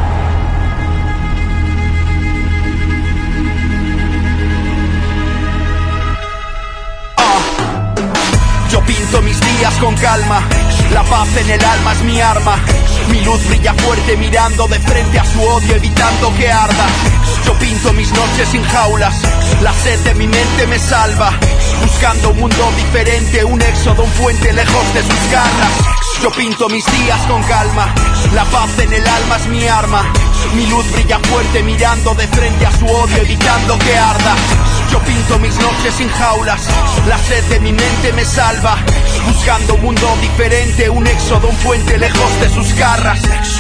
Yo pinto mis días con calma, la paz en el alma es mi arma. Mi luz brilla fuerte mirando de frente a su odio, evitando que arda. Yo pinto mis noches sin jaulas, la sed de mi mente me salva. Buscando un mundo diferente, un éxodo, un puente lejos de sus garras. Yo pinto mis días con calma, la paz en el alma es mi arma. Mi luz brilla fuerte mirando de frente a su odio, evitando que arda. Yo pinto mis noches sin jaulas, la sed de mi mente me salva. Buscando un mundo diferente, un éxodo, un puente lejos de sus garras.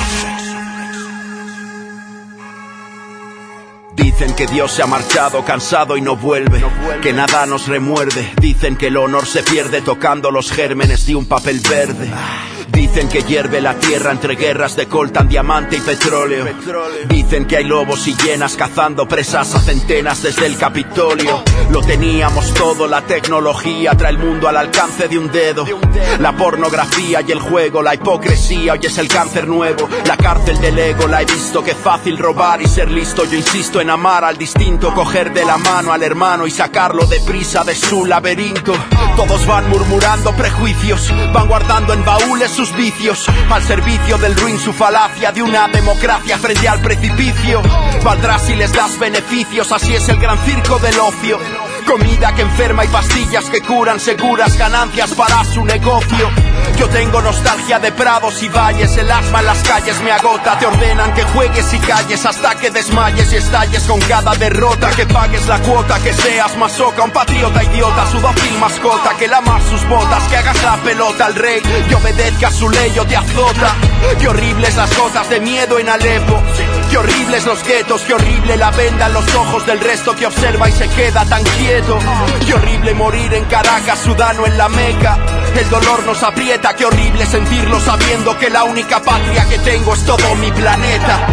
Dicen que Dios se ha marchado cansado y no vuelve, que nada nos remuerde. Dicen que el honor se pierde tocando los gérmenes de un papel verde. Dicen que hierve la tierra entre guerras de coltan diamante y petróleo. Dicen que hay lobos y hienas cazando presas a centenas desde el Capitolio. Lo teníamos todo, la tecnología trae el mundo al alcance de un dedo. La pornografía y el juego, la hipocresía, hoy es el cáncer nuevo. La cárcel del ego, la he visto, que fácil robar y ser listo. Yo insisto en amar al distinto, coger de la mano al hermano y sacarlo deprisa de su laberinto. Todos van murmurando prejuicios, van guardando en baúles sus vicios, al servicio del ruin su falacia de una democracia frente al precipicio. Valdrá si les das beneficios, así es el gran circo del ocio. Comida que enferma y pastillas que curan, seguras ganancias para su negocio. Yo tengo nostalgia de prados y valles, el asma en las calles me agota. Te ordenan que juegues y calles hasta que desmayes y estalles con cada derrota. Que pagues la cuota, que seas masoca, un patriota idiota, su dócil mascota. Que lamas sus botas, que hagas la pelota al rey y obedezca su ley o te azota. Qué horribles las gotas de miedo en Alepo, qué horribles los guetos, qué horrible la venda en los ojos del resto que observa y se queda tan quieto. Qué horrible morir en Caracas, Sudán o en la Meca. El dolor nos aprieta, qué horrible sentirlo sabiendo que la única patria que tengo es todo mi planeta.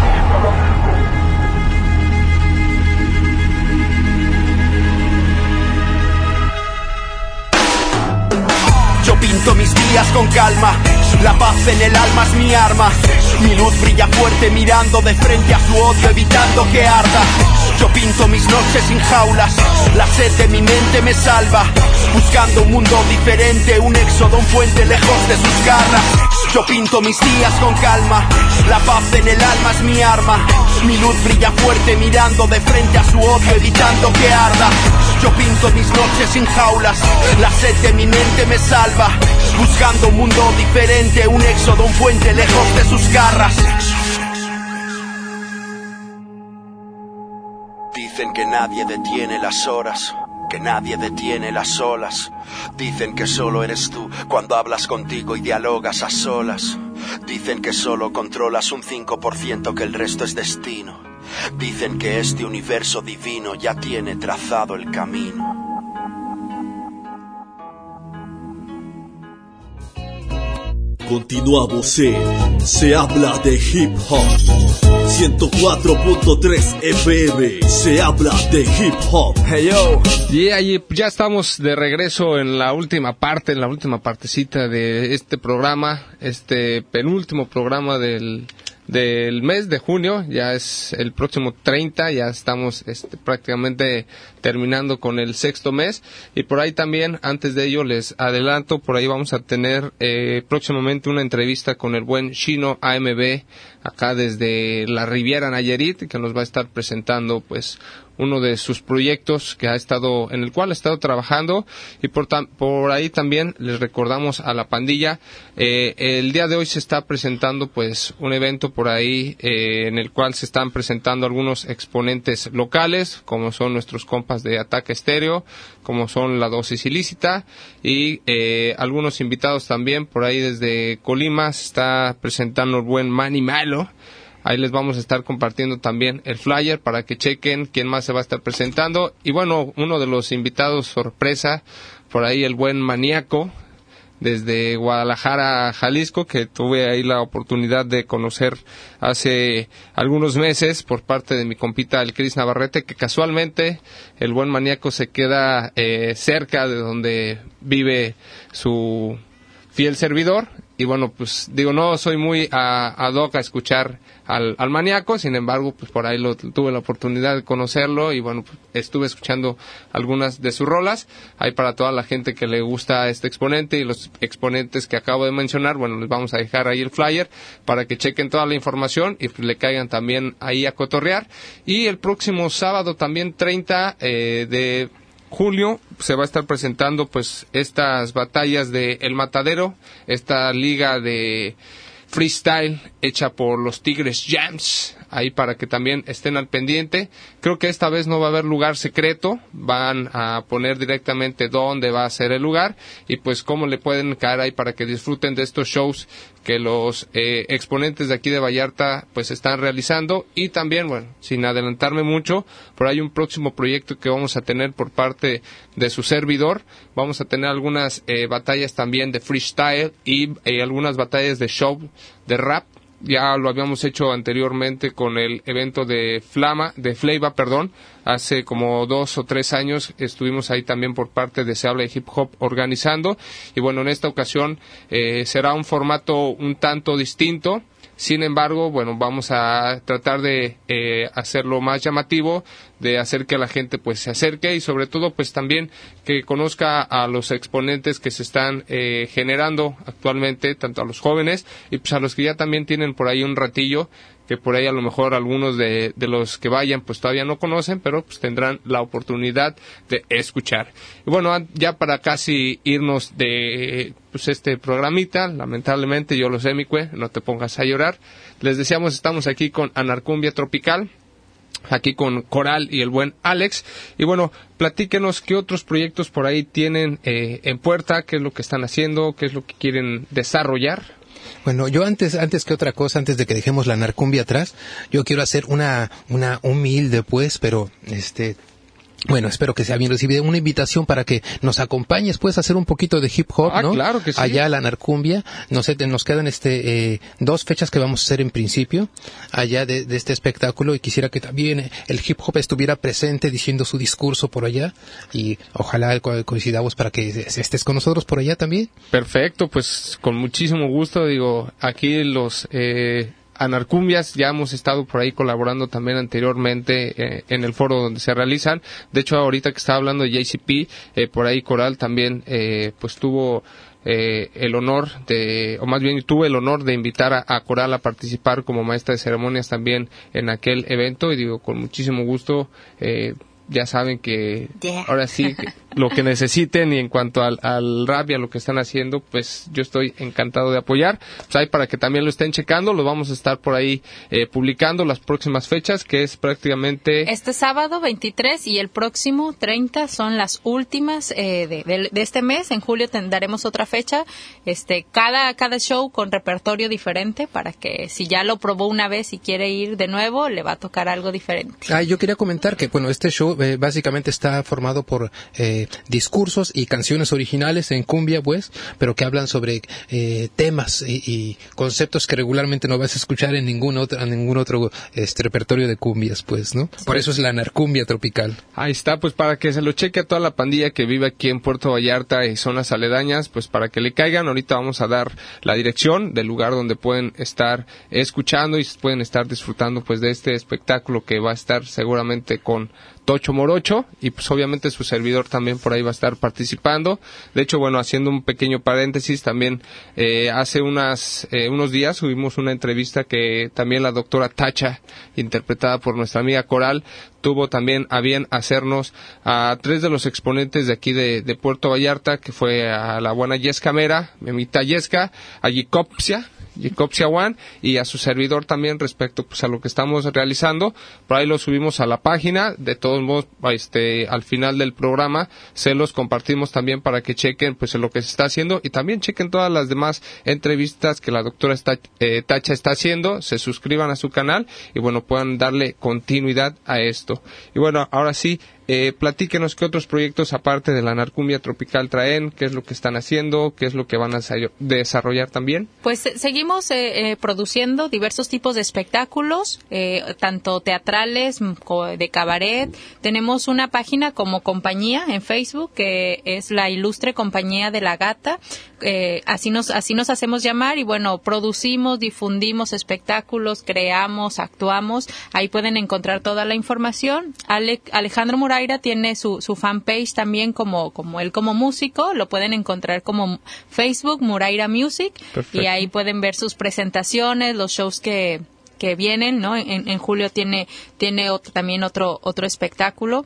Yo pinto mis días con calma, la paz en el alma es mi arma. Mi luz brilla fuerte mirando de frente a su odio, evitando que arda. Yo pinto mis noches sin jaulas, la sed de mi mente me salva. Buscando un mundo diferente, un éxodo, un puente lejos de sus garras. Yo pinto mis días con calma, la paz en el alma es mi arma. Mi luz brilla fuerte mirando de frente a su odio, evitando que arda. Yo pinto mis noches sin jaulas, la sed de mi mente me salva. Buscando un mundo diferente, un éxodo, un puente lejos de sus garras. Dicen que nadie detiene las horas, que nadie detiene las olas. Dicen que solo eres tú cuando hablas contigo y dialogas a solas. Dicen que solo controlas un cinco por ciento, que el resto es destino. Dicen que este universo divino ya tiene trazado el camino. Continuamos en Se Habla de Hip Hop ciento cuatro punto tres F M. Se habla de hip hop. Hey yo. Yeah, y ya estamos de regreso en la última parte, en la última partecita de este programa, este penúltimo programa del del mes de junio. Ya es el próximo treinta, ya estamos este, prácticamente terminando con el sexto mes, y por ahí también, antes de ello les adelanto, por ahí vamos a tener eh, próximamente una entrevista con el buen Shino A M B, acá desde la Riviera Nayarit, que nos va a estar presentando pues uno de sus proyectos que ha estado, en el cual ha estado trabajando, y por, tam, por ahí también les recordamos a la pandilla, eh, el día de hoy se está presentando pues un evento por ahí, eh, en el cual se están presentando algunos exponentes locales, como son nuestros compas de Ataque Estéreo, como son La Dosis Ilícita, y eh, algunos invitados también, por ahí desde Colima se está presentando el buen Manny Malo. Ahí les vamos a estar compartiendo también el flyer para que chequen quién más se va a estar presentando. Y bueno, uno de los invitados sorpresa, por ahí el buen Maníaco, desde Guadalajara, Jalisco, que tuve ahí la oportunidad de conocer hace algunos meses por parte de mi compita el Cris Navarrete, que casualmente el buen Maníaco se queda eh, cerca de donde vive su fiel servidor. Y bueno, pues digo, no soy muy ad hoc a escuchar al, al Maníaco, sin embargo, pues por ahí lo, tuve la oportunidad de conocerlo y bueno, pues, estuve escuchando algunas de sus rolas. Ahí para toda la gente que le gusta este exponente y los exponentes que acabo de mencionar, bueno, les vamos a dejar ahí el flyer para que chequen toda la información y pues, le caigan también ahí a cotorrear. Y el próximo sábado también treinta eh, de julio se va a estar presentando pues estas batallas de El Matadero, esta liga de freestyle hecha por los Tigres Jams, ahí para que también estén al pendiente. Creo que esta vez no va a haber lugar secreto, van a poner directamente dónde va a ser el lugar y pues cómo le pueden caer ahí para que disfruten de estos shows que los eh, exponentes de aquí de Vallarta pues están realizando. Y también, bueno, sin adelantarme mucho, por ahí un próximo proyecto que vamos a tener por parte de su servidor. Vamos a tener algunas eh, batallas también de freestyle y eh, algunas batallas de show, de rap. Ya lo habíamos hecho anteriormente con el evento de Flama, de Flava, perdón, hace como dos o tres años estuvimos ahí también por parte de Se Habla de Hip Hop organizando, y bueno, en esta ocasión eh, será un formato un tanto distinto. Sin embargo, bueno, vamos a tratar de eh, hacerlo más llamativo, de hacer que la gente pues se acerque y sobre todo pues también que conozca a los exponentes que se están eh, generando actualmente, tanto a los jóvenes y pues a los que ya también tienen por ahí un ratillo, que por ahí a lo mejor algunos de, de los que vayan pues todavía no conocen, pero pues tendrán la oportunidad de escuchar. Y bueno, ya para casi irnos de pues este programita, lamentablemente, yo lo sé, mi cue, no te pongas a llorar, les decíamos, estamos aquí con Anarcumbia Tropical, aquí con Coral y el buen Alex, y bueno, platíquenos qué otros proyectos por ahí tienen eh, en puerta, qué es lo que están haciendo, qué es lo que quieren desarrollar. Bueno, yo antes, antes que otra cosa, antes de que dejemos la narcumbia atrás, yo quiero hacer una, una humilde, pues, pero, este, bueno, espero que sea bien recibida, una invitación para que nos acompañes, puedes hacer un poquito de hip hop, ah, ¿no? Claro que sí. Allá a la Narcumbia, nos, nos quedan este eh, dos fechas que vamos a hacer en principio, allá de, de este espectáculo, y quisiera que también el hip hop estuviera presente diciendo su discurso por allá, y ojalá co- coincidamos para que estés con nosotros por allá también. Perfecto, pues con muchísimo gusto, digo, aquí los... Eh... Anarcumbias, ya hemos estado por ahí colaborando también anteriormente eh, en el foro donde se realizan. De hecho, ahorita que estaba hablando de J C P, eh, por ahí Coral también eh, pues tuvo eh, el honor de, o más bien tuve el honor de invitar a, a Coral a participar como maestra de ceremonias también en aquel evento, y digo, con muchísimo gusto, eh, ya saben que yeah. ahora sí que lo que necesiten, y en cuanto al, al rap y a lo que están haciendo, pues yo estoy encantado de apoyar. Pues ahí para que también lo estén checando, lo vamos a estar por ahí eh, publicando las próximas fechas, que es prácticamente... Este sábado veintitrés y el próximo treinta son las últimas eh, de, de, de este mes. En julio ten, daremos otra fecha. Este, cada, cada show con repertorio diferente, para que si ya lo probó una vez y quiere ir de nuevo, le va a tocar algo diferente. Ah, yo quería comentar que, bueno, este show eh, básicamente está formado por eh, discursos y canciones originales en cumbia, pues, pero que hablan sobre eh, temas y, y conceptos que regularmente no vas a escuchar en ningún otro, en ningún otro este repertorio de cumbias, pues, ¿no? Por eso es la Narcumbia Tropical. Ahí está, pues para que se lo cheque a toda la pandilla que vive aquí en Puerto Vallarta y zonas aledañas, pues para que le caigan. Ahorita vamos a dar la dirección del lugar donde pueden estar escuchando y pueden estar disfrutando pues de este espectáculo que va a estar seguramente con Tocho Morocho, y pues obviamente su servidor también por ahí va a estar participando. De hecho, bueno, haciendo un pequeño paréntesis, también eh, hace unas eh, unos días subimos una entrevista que también la doctora Tacha, interpretada por nuestra amiga Coral, tuvo también a bien hacernos a tres de los exponentes de aquí de, de Puerto Vallarta, que fue a la buena Yesca Mera, Memita Yesca, a Jicopsia, Jicopsia One, y a su servidor también respecto pues a lo que estamos realizando. Por ahí lo subimos a la página. De todos modos, este, al final del programa se los compartimos también para que chequen pues lo que se está haciendo, y también chequen todas las demás entrevistas que la doctora está, eh, Tacha está haciendo, se suscriban a su canal y bueno, puedan darle continuidad a esto. Y bueno, ahora sí, Eh, platíquenos qué otros proyectos aparte de la Narcumbia Tropical traen, qué es lo que están haciendo, qué es lo que van a desarrollar también. Pues eh, seguimos eh, eh, produciendo diversos tipos de espectáculos, eh, tanto teatrales, de cabaret. Tenemos una página como compañía en Facebook, que es la Ilustre Compañía de la Gata. Eh, así nos así nos hacemos llamar, y bueno, producimos, difundimos espectáculos, creamos, actuamos. Ahí pueden encontrar toda la información. Ale, Alejandro Muraira tiene su, su fanpage también como, como él como músico, lo pueden encontrar como Facebook, Muraira Music. Perfecto. Y ahí pueden ver sus presentaciones, los shows que, que vienen, ¿no? En, en julio tiene, tiene otro, también otro, otro espectáculo.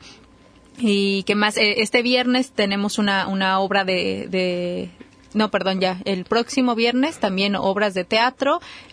Y que más, este viernes tenemos una, una obra de, de No, perdón, ya. El próximo viernes también obras de teatro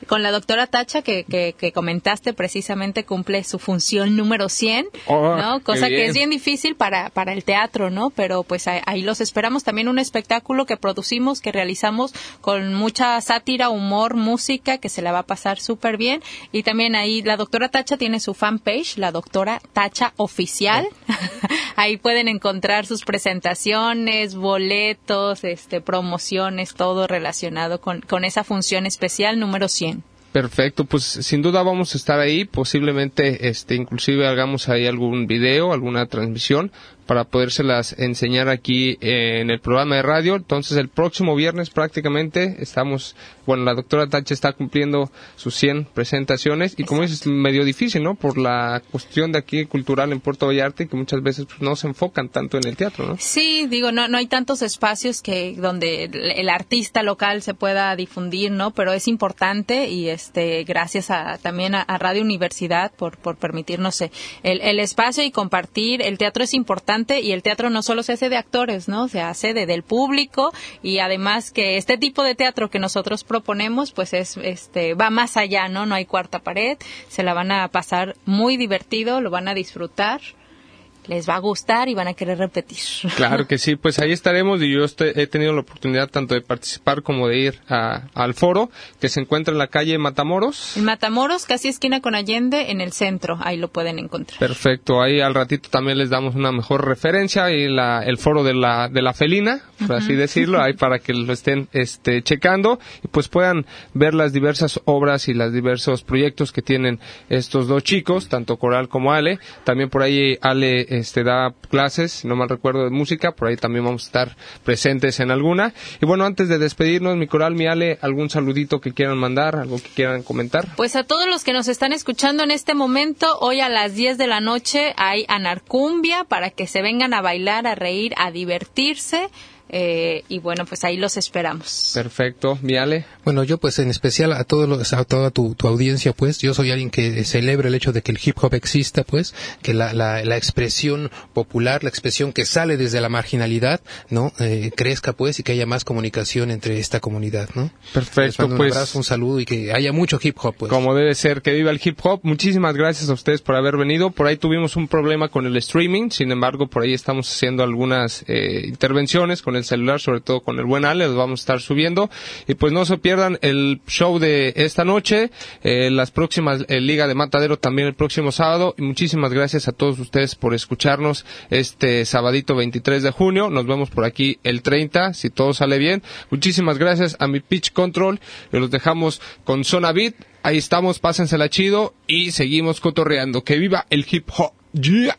con la doctora Tacha, que, que, que comentaste, precisamente cumple su función número cien, oh, ¿no? Cosa que es bien difícil para, para el teatro, ¿no? Pero pues ahí, ahí los esperamos. También un espectáculo que producimos, que realizamos con mucha sátira, humor, música, que se la va a pasar súper bien. Y también ahí la doctora Tacha tiene su fanpage, la doctora Tacha Oficial. Oh. Ahí pueden encontrar sus presentaciones, boletos, este, promociones, todo relacionado con, con esa función especial número cien. Perfecto, pues sin duda vamos a estar ahí, posiblemente este inclusive hagamos ahí algún video, alguna transmisión para podérselas enseñar aquí en el programa de radio. Entonces el próximo viernes prácticamente estamos, bueno, la doctora Tacha está cumpliendo sus cien presentaciones y como dices, medio difícil, ¿no? Por la cuestión de aquí cultural en Puerto Vallarta, que muchas veces pues, no se enfocan tanto en el teatro, ¿no? Sí, digo, no no hay tantos espacios que donde el, el artista local se pueda difundir, ¿no? Pero es importante y este gracias a también a, a Radio Universidad por por permitirnos el, el espacio y compartir. El teatro es importante y el teatro no solo se hace de actores, ¿no? Se hace de, del público y además que este tipo de teatro que nosotros proponemos pues es este va más allá, ¿no? No hay cuarta pared, se la van a pasar muy divertido, lo van a disfrutar. Les va a gustar y van a querer repetir. Claro que sí, pues ahí estaremos y yo estoy, he tenido la oportunidad tanto de participar como de ir a, al foro que se encuentra en la calle Matamoros. En Matamoros, casi esquina con Allende, en el centro, ahí lo pueden encontrar. Perfecto, ahí al ratito también les damos una mejor referencia y la, el foro de la de la felina, por uh-huh. así decirlo, ahí para que lo estén este checando y pues puedan ver las diversas obras y los diversos proyectos que tienen estos dos chicos, tanto Coral como Ale. También por ahí Ale este da clases, si no mal recuerdo, de música, por ahí también vamos a estar presentes en alguna. Y bueno, antes de despedirnos, mi Coral, mi Ale, ¿algún saludito que quieran mandar, algo que quieran comentar? Pues a todos los que nos están escuchando en este momento, hoy a las diez de la noche hay Anarcumbia para que se vengan a bailar, a reír, a divertirse. Eh, y bueno, pues ahí los esperamos. Perfecto, mi Ale. Bueno, yo pues en especial a todos los, a toda tu, tu audiencia, pues yo soy alguien que celebra el hecho de que el hip hop exista, pues que la, la, la expresión popular, la expresión que sale desde la marginalidad, no eh, crezca, pues, y que haya más comunicación entre esta comunidad, ¿no? Perfecto, un pues abrazo, un saludo y que haya mucho hip hop, pues. Como debe ser, que viva el hip hop. Muchísimas gracias a ustedes por haber venido. Por ahí tuvimos un problema con el streaming, sin embargo, por ahí estamos haciendo algunas eh, intervenciones con el celular, sobre todo con el buen Ale, los vamos a estar subiendo y pues no se pierdan el show de esta noche, eh, las próximas, el Liga de Matadero también el próximo sábado y muchísimas gracias a todos ustedes por escucharnos este sabadito veintitrés de junio, nos vemos por aquí el treinta, si todo sale bien. Muchísimas gracias a mi Pitch Control, y los dejamos con Zona Beat, ahí estamos, pásensela chido y seguimos cotorreando, que viva el hip hop, yeah.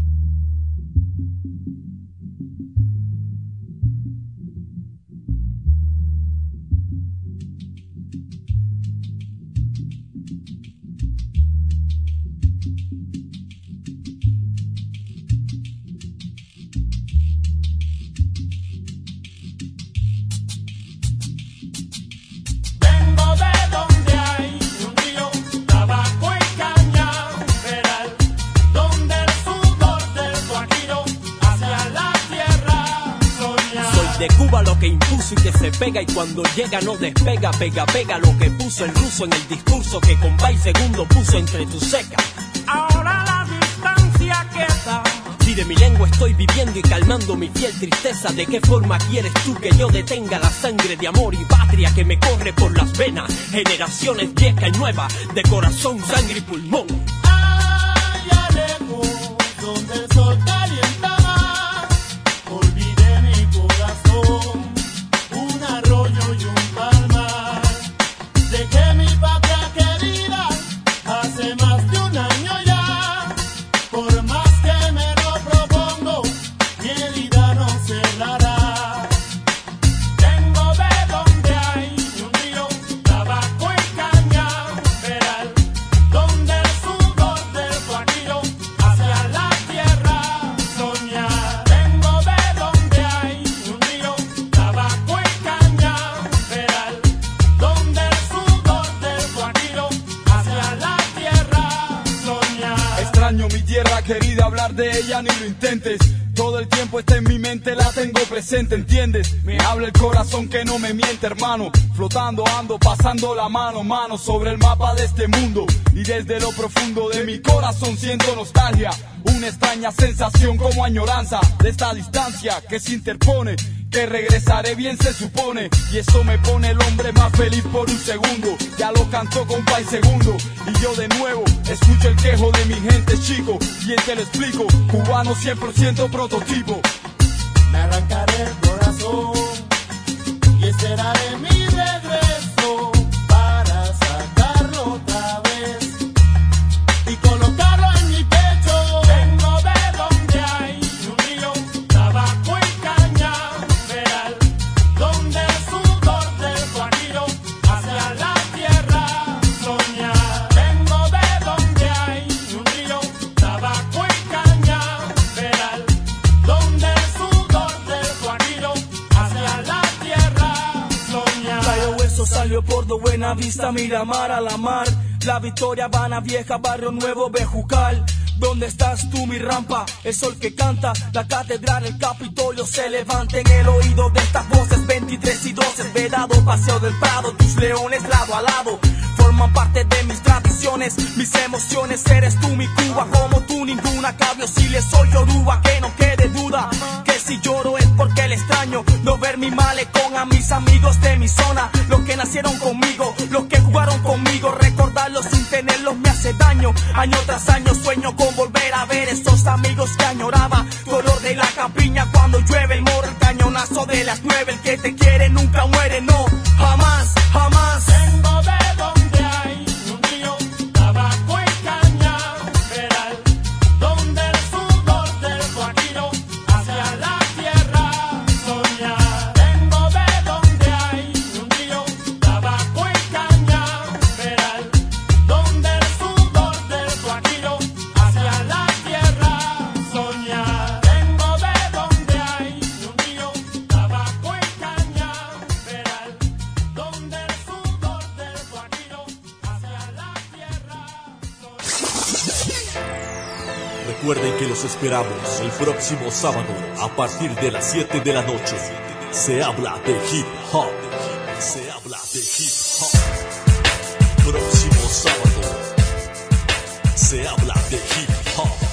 De Cuba lo que impuso y que se pega y cuando llega no despega, pega, pega lo que puso el ruso en el discurso que con Bay segundo puso entre tus secas. Ahora la distancia queda. Si de mi lengua estoy viviendo y calmando mi fiel tristeza, ¿de qué forma quieres tú que yo detenga la sangre de amor y patria que me corre por las venas? Generaciones viejas y nuevas, de corazón, sangre y pulmón. Allá lejos, donde el sol calienta, olvidé mi corazón, un arroyo y un palmar. Dejé mi patria querida hace más de un año ya. Por más que me lo propongo, mi herida no cerrará. Tengo de donde hay un río, tabaco y cañaveral, donde el sudor del guajiro hacia la tierra soñar. Tengo de donde hay un río, tabaco y cañaveral, donde el sudor del guajiro hacia la tierra soñar. Extraño mi tierra querida, hablar de ella ni lo intentes. Todo el tiempo está en mi mente, la tengo presente, ¿entiendes? Me habla el corazón que no me miente, hermano. Flotando ando, pasando la mano, mano sobre el mapa de este mundo. Y desde lo profundo de mi corazón siento nostalgia. Una extraña sensación como añoranza de esta distancia que se interpone. Que regresaré bien se supone. Y eso me pone el hombre más feliz por un segundo. Ya lo cantó compa y segundo. Y yo de nuevo escucho el quejo de mi gente, chico. Bien te lo explico, cubano cien por ciento prototipo. Me arrancaré el corazón y esperaré mi regreso para sacarlo otra vez y colocarlo en mi pecho. Vengo de donde hay un río, tabaco y caña, verás, donde el sudor del guajiro hacia la tierra soñar. Vengo de donde hay un río, tabaco y caña, verás, donde el sudor del guajiro hacia la tierra soñar. Cayo Hueso salió por do Buena Vista, Miramar a la mar. La Victoria, Habana Vieja, Barrio Nuevo, Bejucal. ¿Dónde estás tú, mi rampa? El sol que canta, la catedral, el Capitolio se levanta en el oído de estas voces. Veintitrés y doce, Vedado, Paseo del Prado, tus leones lado a lado forman parte de mis tradiciones, mis emociones. Eres tú mi Cuba, como tú ninguna. Cabio si le soy Yoruba, que no quede duda que si lloro es porque le extraño no ver mi malecón a mis amigos de mi zona, los que nacieron conmigo, los que jugaron conmigo. Recordarlos sin tenerlos me hace daño. Año tras año sueño con volver a ver esos amigos que añoraba. Color de la campiña cuando llueve, el moro, el cañonazo de las nueve. El que te quiere nunca muere, no, jamás, jamás. Vengo de donde hay un río, tabaco y caña, verás, donde el sudor del guajiro hacia la tierra soñar. Vengo de donde hay un río, tabaco y caña, verás, donde el sudor del guajiro hacia la tierra soñar. Vengo de donde hay un río, tabaco y caña, verás, donde el sudor del guajiro hacia la tierra soñar. Recuerden que los esperamos el próximo sábado a partir de las siete de la noche. Se habla de hip hop. Se habla de hip hop. Próximo sábado. Se habla de hip hop.